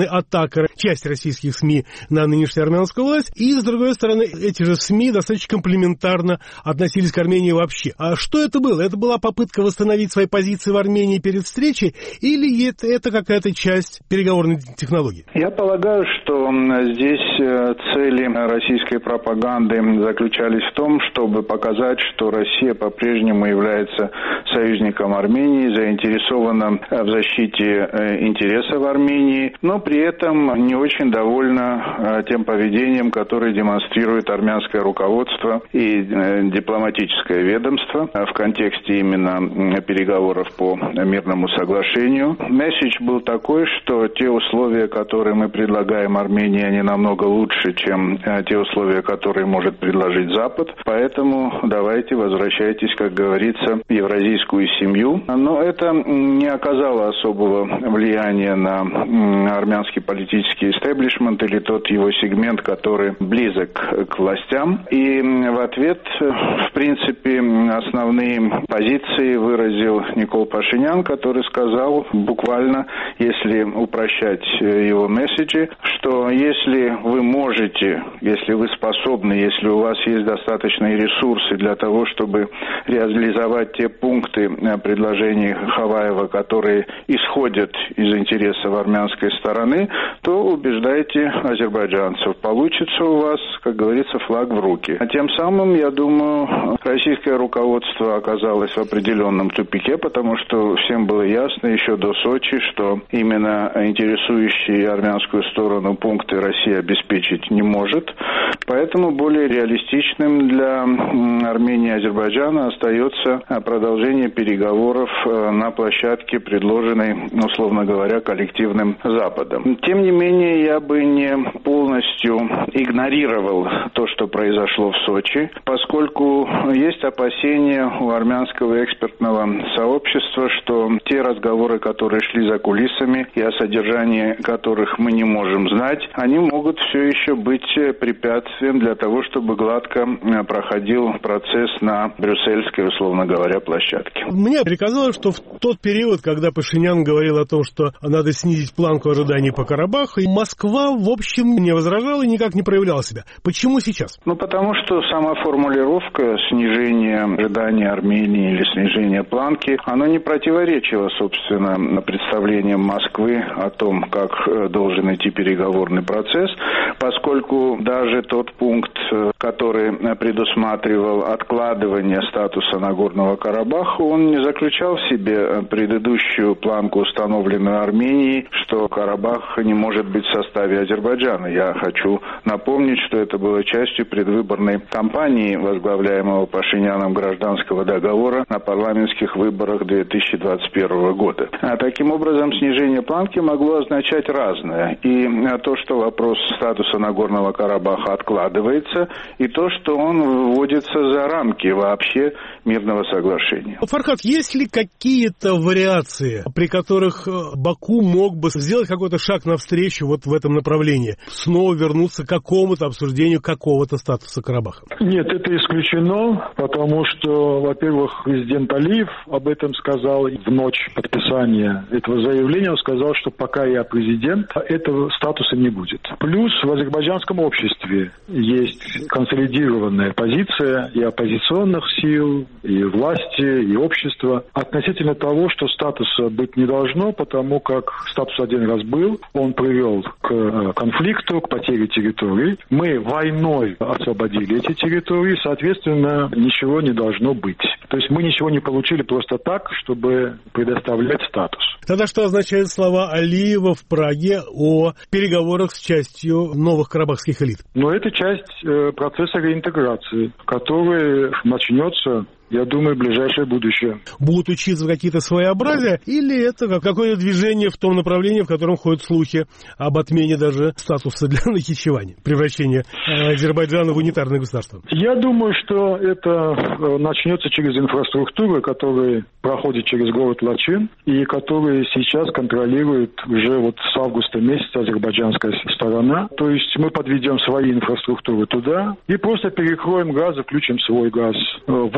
атака части российских СМИ на нынешнюю армянскую власть, и, с другой стороны, эти же СМИ достаточно комплиментарно относились к Армении вообще. А что это было? Это была попытка восстановить свои позиции в Армении перед встречей, или это, это какая-то часть переговорной технологии? Я полагаю, что здесь цели российской пропаганды заключались в том, чтобы показать, что Россия по-прежнему является союзником Армении, заинтересована в защите интересов Армении, но при этом не очень довольна тем поведением, которое демонстрирует армянское руководство и дипломатическое ведомство в контексте именно переговоров по мирному соглашению. Месседж был такой, что те условия, которые мы предлагаем Армении, они намного лучше, чем те условия, которые может предложить Запад. Поэтому давайте возвращайтесь, как говорится, в евразийскую семью. Но это не оказало особого влияния на армянский политический истеблишмент или тот его сегмент, который близок к властям. И в ответ, в принципе, основные позиции выразил Никол Пашинян, который сказал буквально, если упрощать его месседжи, что если вы можете, если вы способны, если у вас есть достаточные ресурсы для того, чтобы реализовать те пункты предложений Хаваева, которые исходят из интересов армянской стороны, то убеждайте азербайджанцев. Получится у вас, как говорится, флаг в руки. А тем самым, я думаю, российское руководство оказалось в определенном тупике, потому что всем было ясно еще до Сочи, что именно интересующие армянскую сторону пункты Россия обеспечить не может. Поэтому более реалистичным для Армении и Азербайджана остается продолжение переговоров на площадке, предложенной, условно говоря, коллективным Западом. Тем не менее, я бы не полностью игнорировал то, что произошло в Сочи, поскольку есть опасения у армянского экспертного сообщества, что те разговоры, которые шли за кулисами и о содержании которых мы не можем знать, они могут все еще быть препятствием для того, чтобы гладко проходил процесс на брюссельской, условно говоря, площадке. Мне приказалось, что в тот период, когда Пашинян говорил о том, что надо снизить планку ожиданий по Карабаху, Москва, в общем, не возражала и никак не проявляла себя. Почему сейчас? Ну, потому что сама формулировка снижения ожиданий Армении или снижения планки, она не противоречила, собственно, представлениям Москвы о том, как должен идти переговорный процесс, поскольку даже тот пункт, который предусматривал откладывание статуса Нагорного Карабаха, он не заключал в себе предыдущую планку, установленную Арменией, что Карабах не может быть в составе Азербайджана. Я хочу напомнить, что это было частью предвыборной кампании, возглавляемого Пашиняном гражданского договора на парламентских выборах две тысячи двадцать первого года. А таким образом, снижение планки могло означать разное. И то, что вопрос статуса Нагорного Карабаха откладывается, и то, что он выводится за рамки вообще мирного соглашения. Фархад, есть ли какие-то вариации, при которых Баку мог бы сделать какой-то шаг навстречу вот в этом направлении, снова вернуться к какому-то обсуждению какого-то статуса Карабаха? Нет, это исключено, потому что, во-первых, президент Алиев об этом сказал в ночь подписания этого заявления. Он сказал, что пока я президент, этого статуса не будет. Плюс в азербайджанском обществе есть консолидированная позиция и оппозиционных сил, и власти, и общества относительно того, что статуса быть не должно, потому как статус один раз был, он привел к конфликту, к потере территорий. Мы войной освободили эти территории, соответственно, ничего не должно быть. То есть мы ничего не получили просто так, чтобы предоставлять статус. Тогда что означают слова Алиева в Праге о переговорах с частью новых карабахских элит? Но это часть э, процесса реинтеграции, который начнется, я думаю, в ближайшее будущее. Будут учиться какие-то своеобразия, или это какое-то движение в том направлении, в котором ходят слухи об отмене даже статуса для Нахичевани, превращения Азербайджана в унитарное государство? Я думаю, что это начнется через инфраструктуру, которая проходит через город Лачин, и которую сейчас контролирует уже вот с августа месяца азербайджанская сторона. То есть мы подведем свои инфраструктуры туда и просто перекроем газ, включим свой газ. Водные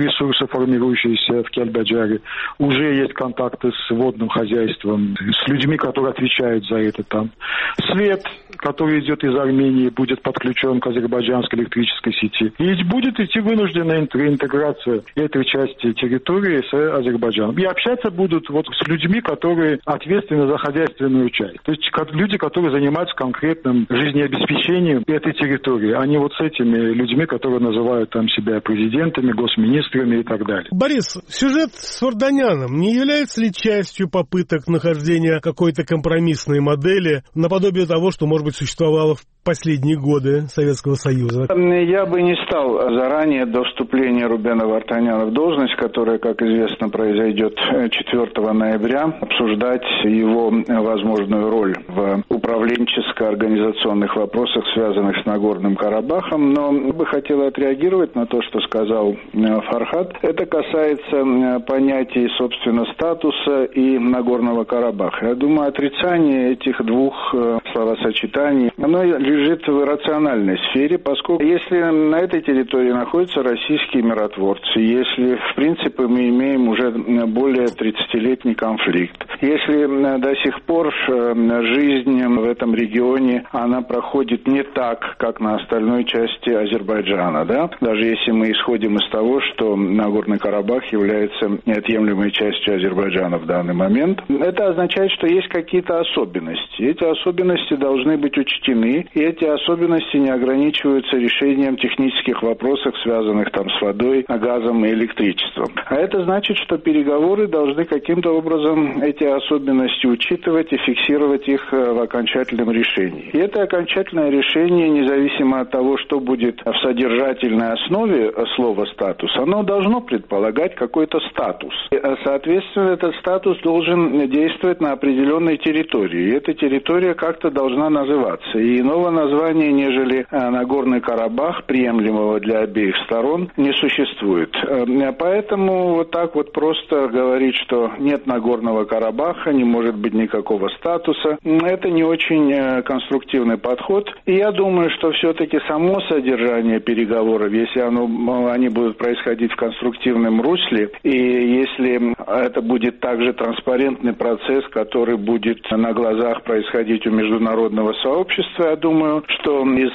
ресурсы, формирующиеся в Кельбаджаре. Уже есть контакты с водным хозяйством, с людьми, которые отвечают за это там. Свет, который идет из Армении, будет подключен к азербайджанской электрической сети. И будет идти вынужденная интеграция этой части территории с Азербайджаном. И общаться будут вот с людьми, которые ответственны за хозяйственную часть. То есть люди, которые занимаются конкретным жизнеобеспечением этой территории, а не вот с этими людьми, которые называют там себя президентами, госминистрами и так далее. Борис, сюжет с Варданяном не является ли частью попыток нахождения какой-то компромиссной модели наподобие того, что, может быть, существовало в последние годы Советского Союза? Я бы не стал заранее до вступления Рубена Вартаняна в должность, которая, как известно, произойдет четвёртого ноября, обсуждать его возможную роль в управленческо-организационных вопросах, связанных с Нагорным Карабахом. Но я бы хотел отреагировать на то, что сказал Фархад. Это касается понятий, собственно, статуса и Нагорного Карабаха. Я думаю, отрицание этих двух словосочетаний, оно лежит в рациональной сфере, поскольку если на этой территории находятся российские миротворцы, если, в принципе, мы имеем уже более тридцатилетний конфликт, если до сих пор жизнь в этом регионе, она проходит не так, как на остальной части Азербайджана, да, даже если мы исходим из того, что Нагорный Карабах является неотъемлемой частью Азербайджана в данный момент, это означает, что есть какие-то особенности. Эти особенности должны быть учтены, и эти особенности не ограничиваются решением технических вопросов, связанных там с водой, газом и электричеством. А это значит, что переговоры должны каким-то образом эти особенности учитывать и фиксировать их в окончательном решении. И это окончательное решение, независимо от того, что будет в содержательной основе слова «статус», оно должно предполагать какой-то статус. Соответственно, этот статус должен действовать на определенной территории. И эта территория как-то должна называться. И иного названия, нежели Нагорный Карабах, приемлемого для обеих сторон, не существует. Поэтому вот так вот просто говорить, что нет Нагорного Карабаха, не может быть никакого статуса, это не очень конструктивный подход. И я думаю, что все-таки само содержание переговоров, если оно, они будут происходить в конструктивном русле, и если это будет также транспарентный процесс, который будет на глазах происходить у международного сообщества, я думаю, что из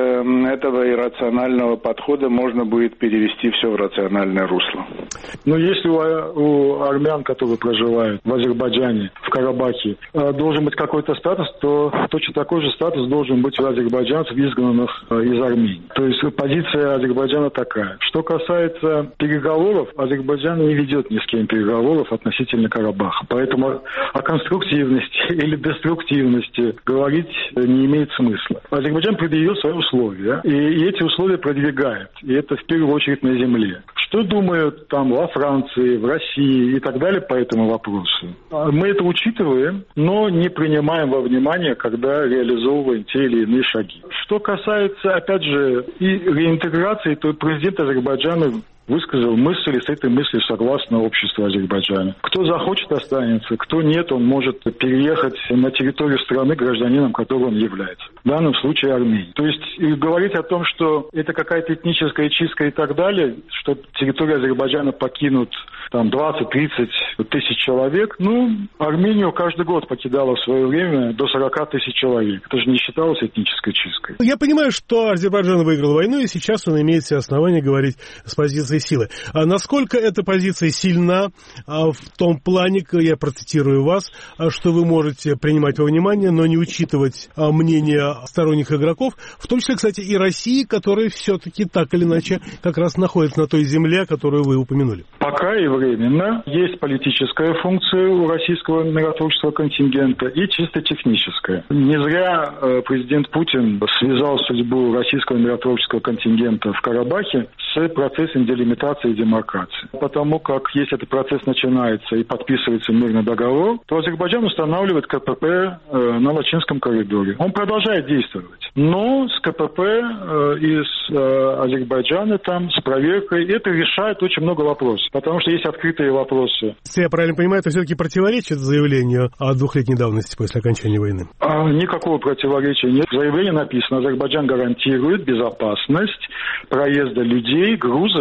этого иррационального подхода можно будет перевести все в рациональное русло. Но если у, у армян, которые проживают в Азербайджане, в Карабахе, должен быть какой-то статус, то точно такой же статус должен быть у азербайджанцев, изгнанных из Армении. То есть позиция Азербайджана такая. Что касается переговоров, Азербайджан не ведет ни с кем переговоров относительно Карабаха. Поэтому о конструктивности или деструктивности говорить не имеет смысла. Азербайджан предъявил свои условия, и эти условия продвигает. И это в первую очередь на земле. Что думают там во Франции, в России и так далее по этому вопросу? Мы это учитываем, но не принимаем во внимание, когда реализовываем те или иные шаги. Что касается, опять же, и реинтеграции, то президент Азербайджана высказал мысль, и с этой мыслью согласно обществу Азербайджана. Кто захочет, останется, кто нет, он может переехать на территорию страны, гражданином которой он является. В данном случае Армении. То есть и говорить о том, что это какая-то этническая чистка и так далее, что территорию Азербайджана покинут там двадцать-тридцать тысяч человек, ну, Армению каждый год покидало в свое время до сорок тысяч человек. Это же не считалось этнической чисткой. Я понимаю, что Азербайджан выиграл войну, и сейчас он имеет все основания говорить с позиции силы. А насколько эта позиция сильна а, в том плане, я процитирую вас, а, что вы можете принимать во внимание, но не учитывать а, мнение сторонних игроков, в том числе, кстати, и России, которая все-таки так или иначе как раз находится на той земле, которую вы упомянули. Пока и временно есть политическая функция у российского миротворческого контингента и чисто техническая. Не зря э, президент Путин связал судьбу российского миротворческого контингента в Карабахе с процессом делимитации и демаркации. Потому как если этот процесс начинается и подписывается мирный договор, то Азербайджан устанавливает КПП э, на Лачинском коридоре. Он продолжает действовать. Но с КПП э, из э, Азербайджана там с проверкой это решает очень много вопросов. Потому что есть открытые вопросы. Если я правильно понимаю, это все-таки противоречит заявлению о двухлетней давности после окончания войны? А, никакого противоречия нет. В заявлении написано, Азербайджан гарантирует безопасность проезда людей, грузов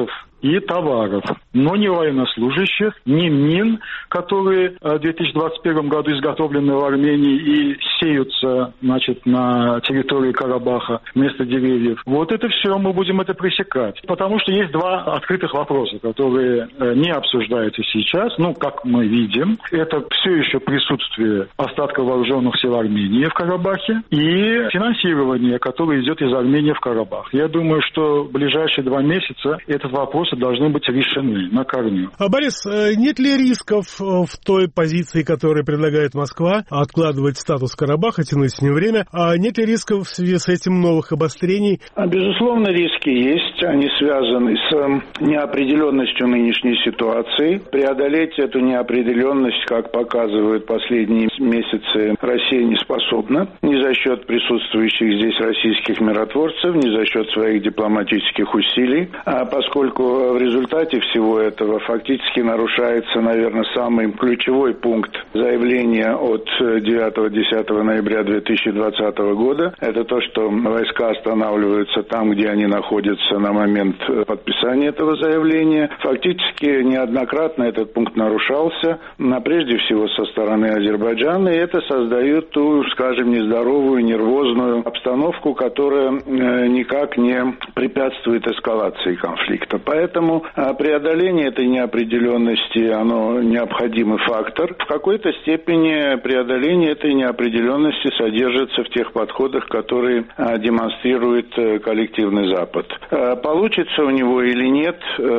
и товаров, но не военнослужащих, не мин, которые в две тысячи двадцать первом году изготовлены в Армении и сеются, значит, на территории Карабаха вместо деревьев. Вот это все, мы будем это пресекать. Потому что есть два открытых вопроса, которые не обсуждаются сейчас. Ну, как мы видим, это все еще присутствие остатков вооруженных сил Армении в Карабахе и финансирование, которое идет из Армении в Карабах. Я думаю, что в ближайшие два месяца этот вопрос должны быть решены на корню. А, Борис, нет ли рисков в той позиции, которую предлагает Москва, откладывать статус Карабаха, тянуть с ним время, а нет ли рисков в связи с этим новых обострений? Безусловно, риски есть. Они связаны с неопределенностью нынешней ситуации. Преодолеть эту неопределенность, как показывают последние месяцы, Россия не способна. Ни за счет присутствующих здесь российских миротворцев, ни за счет своих дипломатических усилий. А поскольку в результате всего этого фактически нарушается, наверное, самый ключевой пункт заявления от девятого-десятого ноября две тысячи двадцатого года. Это то, что войска останавливаются там, где они находятся на момент подписания этого заявления. Фактически неоднократно этот пункт нарушался, прежде всего со стороны Азербайджана, и это создает ту, скажем, нездоровую, нервозную обстановку, которая никак не препятствует эскалации конфликта. Поэтому преодоление этой неопределенности, оно необходимый фактор. В какой-то степени преодоление этой неопределенности содержится в тех подходах, которые демонстрирует коллективный Запад. Получится у него или нет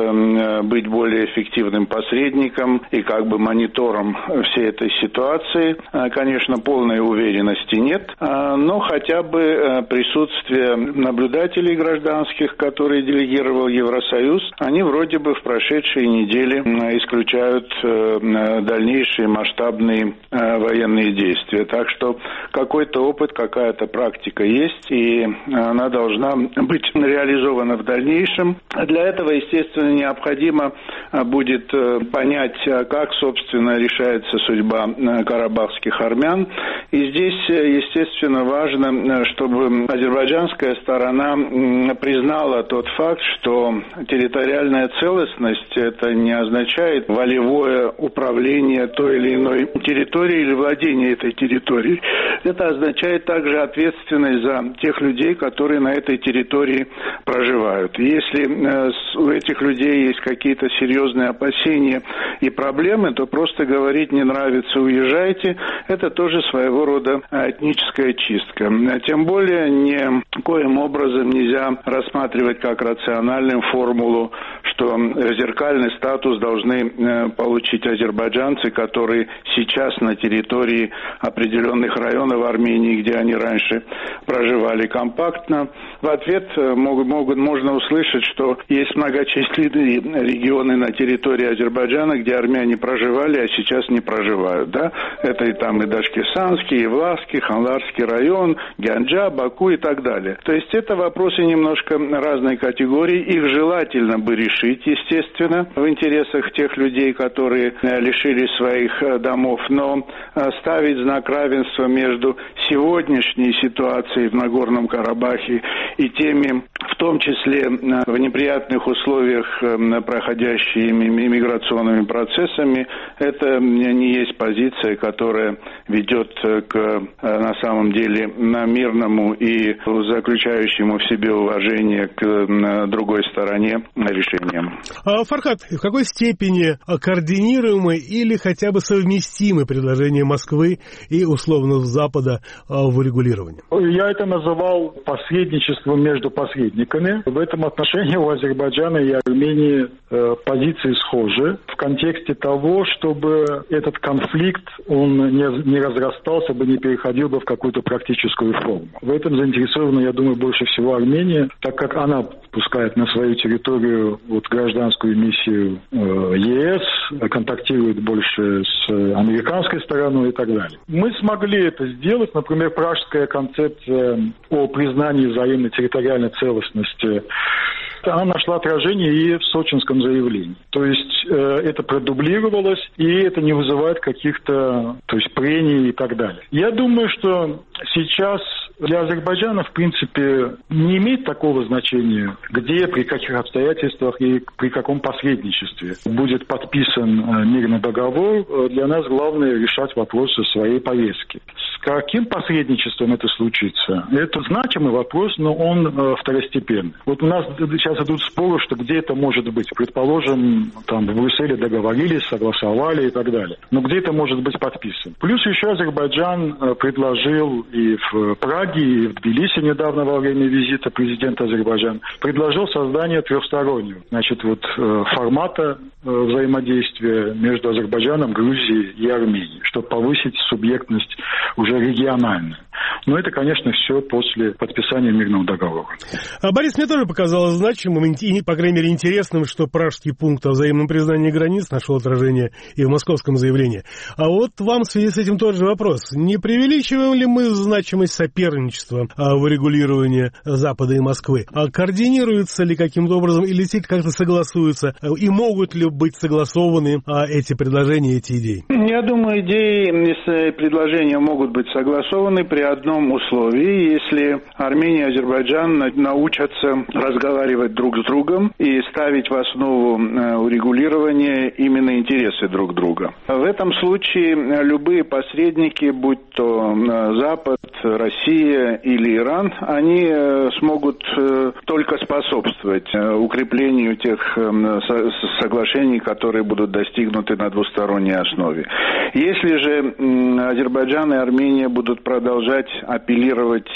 быть более эффективным посредником и как бы монитором всей этой ситуации, конечно, полной уверенности нет, но хотя бы присутствие наблюдателей гражданских, которые делегировал Евросоюз, они вроде бы в прошедшие недели исключают дальнейшие масштабные военные действия. Так что какой-то опыт, какая-то практика есть, и она должна быть реализована в дальнейшем. Для этого, естественно, необходимо будет понять, как, собственно, решается судьба карабахских армян. И здесь, естественно, важно, чтобы азербайджанская сторона признала тот факт, что территориальная целостность – это не означает волевое управление той или иной территорией или владение этой территорией. Это означает также ответственность за тех людей, которые на этой территории проживают. Если у этих людей есть какие-то серьезные опасения и проблемы, то просто говорить «не нравится, уезжайте» – это тоже своего рода этническая чистка. Тем более никоим образом нельзя рассматривать как рациональную формулу, что зеркальный статус должны получить азербайджанцы, которые сейчас на территории определенных районов Армении, где они раньше проживали компактно. В ответ могут, могут, можно услышать, что есть многочисленные регионы на территории Азербайджана, где армяне проживали, а сейчас не проживают. Да? Это и там и Дашкесанский, и Власский, Ханларский район, Гянджа, Баку и так далее. То есть это вопросы немножко разной категории. Их желательно бы решить, естественно, в интересах тех людей, которые лишились своих домов. Но ставить знак равенства между сегодняшней ситуацией в Нагорном Карабахе и теми, в том числе в неприятных условиях, проходящими миграционными процессами, это не есть позиция, которая ведет к, на самом деле, мирному и заключающему в себе уважение к другой стороне решениям. Фархад, в какой степени координируемы или хотя бы совместимы предложения Москвы и условно Запада в урегулировании? Я это называл посредничеством между посредниками. В этом отношении у Азербайджана и Армении э, позиции схожи в контексте того, чтобы этот конфликт он не, не разрастался бы, не переходил бы в какую-то практическую форму. В этом заинтересована, я думаю, больше всего Армения, так как она пускает на свою территорию вот, гражданскую миссию э, ЕС, контактирует больше с американской стороной и так далее. Мы смогли это сделать, например, пражская концепция о признании взаимной территориальной целостности, она нашла отражение и в сочинском заявлении. То есть э, это продублировалось, и это не вызывает каких-то, то есть прений и так далее. Я думаю, что сейчас для Азербайджана, в принципе, не имеет такого значения, где, при каких обстоятельствах и при каком посредничестве будет подписан мирный договор. Для нас главное решать вопросы своей повестки. С каким посредничеством это случится? Это значимый вопрос, но он э, второстепенный. Вот у нас сейчас идут споры, что где это может быть. Предположим, там в Брюсселе договорились, согласовали и так далее. Но где это может быть подписано? Плюс еще Азербайджан э, предложил и в Праге, и в Тбилиси недавно во время визита президента Азербайджана, предложил создание трехстороннего, значит, вот э, формата э, взаимодействия между Азербайджаном, Грузией и Арменией, чтобы повысить субъектность уже региональную. Но это, конечно, все после подписания мирного договора. А Борис, мне тоже показалось значимым и, по крайней мере, интересным, что пражский пункт о взаимном признании границ нашел отражение и в московском заявлении. А вот вам в связи с этим тот же вопрос. Не преувеличиваем ли мы значимость соперничества в регулировании Запада и Москвы? А координируются ли каким-то образом или как-то согласуются? И могут ли быть согласованы эти предложения, эти идеи? Я думаю, идеи и предложения могут быть согласованы при одном условии, если Армения и Азербайджан научатся разговаривать друг с другом и ставить в основу урегулирования именно интересы друг друга. В этом случае любые посредники, будь то Запад, Россия или Иран, они смогут только способствовать укреплению тех соглашений, которые будут достигнуты на двусторонней основе. Если же Азербайджан и Армения будут продолжать апеллировать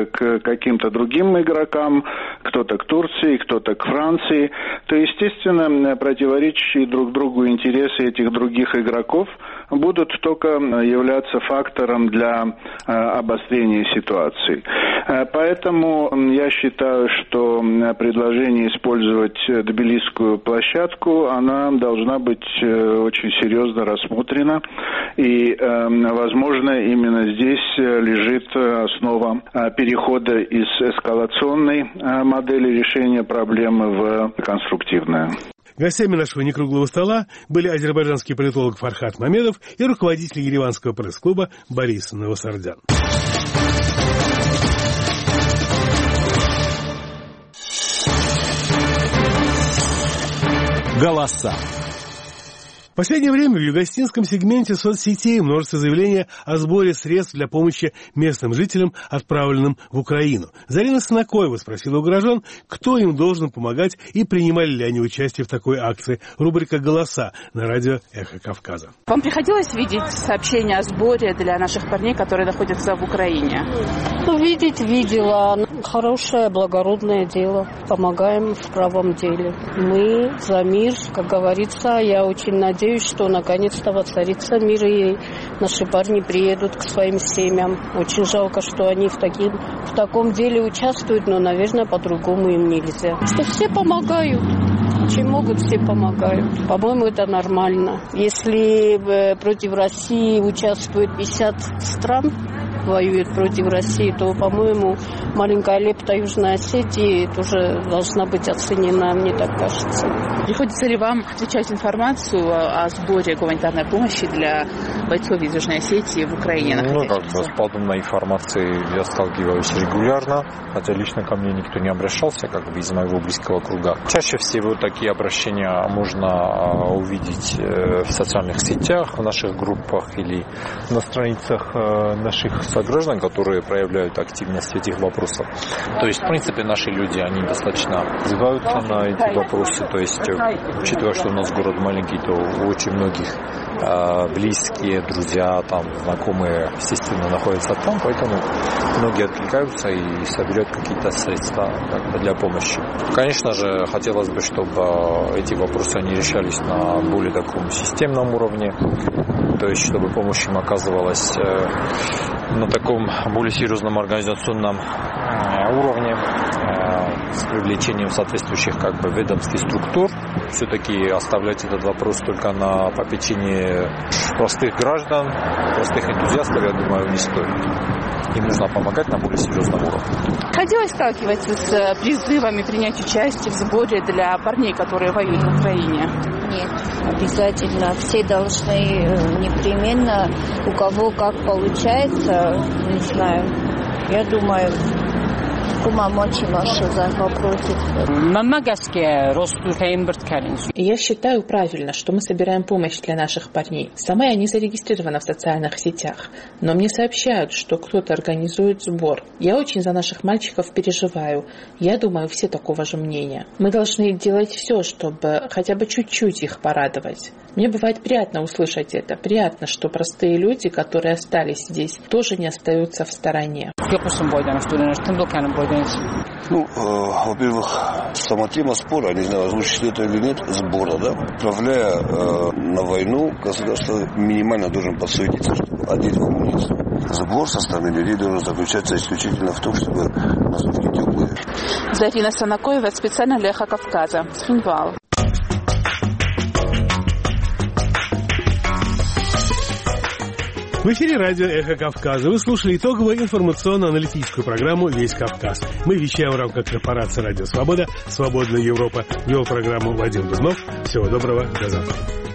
к каким-то другим игрокам, кто-то к Турции, кто-то к Франции, то, естественно, противоречащие друг другу интересы этих других игроков будут только являться фактором для обострения ситуации. Поэтому я считаю, что предложение использовать тбилисскую площадку, она должна быть очень серьезно рассмотрена. И, возможно, именно здесь лежит основа перехода из эскалационной модели решения проблемы в конструктивную. Гостями нашего некруглого стола были азербайджанский политолог Фархат Мамедов и руководитель ереванского пресс-клуба Борис Новосардян. Голоса. В последнее время в югостинском сегменте соцсетей множество заявлений о сборе средств для помощи местным жителям, отправленным в Украину. Зарина Снакоева спросила у горожан, кто им должен помогать и принимали ли они участие в такой акции. Рубрика «Голоса» на радио «Эхо Кавказа». Вам приходилось видеть сообщения о сборе для наших парней, которые находятся в Украине? Ну, видеть видела. Хорошее, благородное дело. Помогаем в правом деле. Мы за мир, как говорится. Я очень надеюсь, что наконец-то воцарится мир, и наши парни приедут к своим семьям. Очень жалко, что они в, таким, в таком деле участвуют, но, наверное, по-другому им нельзя. Что все помогают. Чем могут, все помогают. По-моему, это нормально. Если против России участвует пятьдесят стран, воюет против России, то, по-моему, маленькая лепта Южной Осетии тоже должна быть оценена, мне так кажется. Приходится ли вам отвечать информацию о сборе гуманитарной помощи для бойцов из Южной Осетии в Украине? Ну, как бы с подобной информацией я сталкиваюсь регулярно, хотя лично ко мне никто не обращался, как бы из моего близкого круга. Чаще всего такие обращения можно увидеть в социальных сетях, в наших группах или на страницах наших сограждан, которые проявляют активность в этих вопросах. То есть, в принципе, наши люди, они достаточно отзываются на эти вопросы. То есть, учитывая, что у нас город маленький, то у очень многих э, близкие, друзья, там, знакомые, естественно, находятся там, поэтому многие откликаются и собирают какие-то средства как бы, для помощи. Конечно же, хотелось бы, чтобы эти вопросы они решались на более таком системном уровне, то есть, чтобы помощь им оказывалась э, на таком более серьезном организационном уровне э, с привлечением соответствующих как бы ведомств и структур. Все-таки оставлять этот вопрос только на попечении простых граждан, простых энтузиастов, я думаю, не стоит. Им нужно помогать на более серьезном уровне. Приходилось сталкиваться с призывами принять участие в сборе для парней, которые воюют в Украине? Нет, обязательно. Все должны непременно, у кого как получается, не знаю, Я думаю, помочь наши запросить. Я считаю правильно, что мы собираем помощь для наших парней. Сама я не зарегистрирована в социальных сетях, но мне сообщают, что кто-то организует сбор. Я очень за наших мальчиков переживаю. Я думаю, все такого же мнения. Мы должны делать все, чтобы хотя бы чуть-чуть их порадовать. Мне бывает приятно услышать это. Приятно, что простые люди, которые остались здесь, тоже не остаются в стороне. Ну, э, во-первых, сама тема спора, не знаю, озвучить это или нет, сбора, да, отправляя э, на войну, государство минимально должен подсуетиться, чтобы одеть в амуницию. Сбор со стороны людей должен заключаться исключительно в том, чтобы на сутки теплые. Зарина Санакоева, специально для Эхо Кавказа. Хинвал. В эфире радио «Эхо Кавказа». Вы слушали итоговую информационно-аналитическую программу «Весь Кавказ». Мы вещаем в рамках корпорации «Радио Свобода». «Свободная Европа». Вел программу Вадим Дубнов. Всего доброго. До завтра.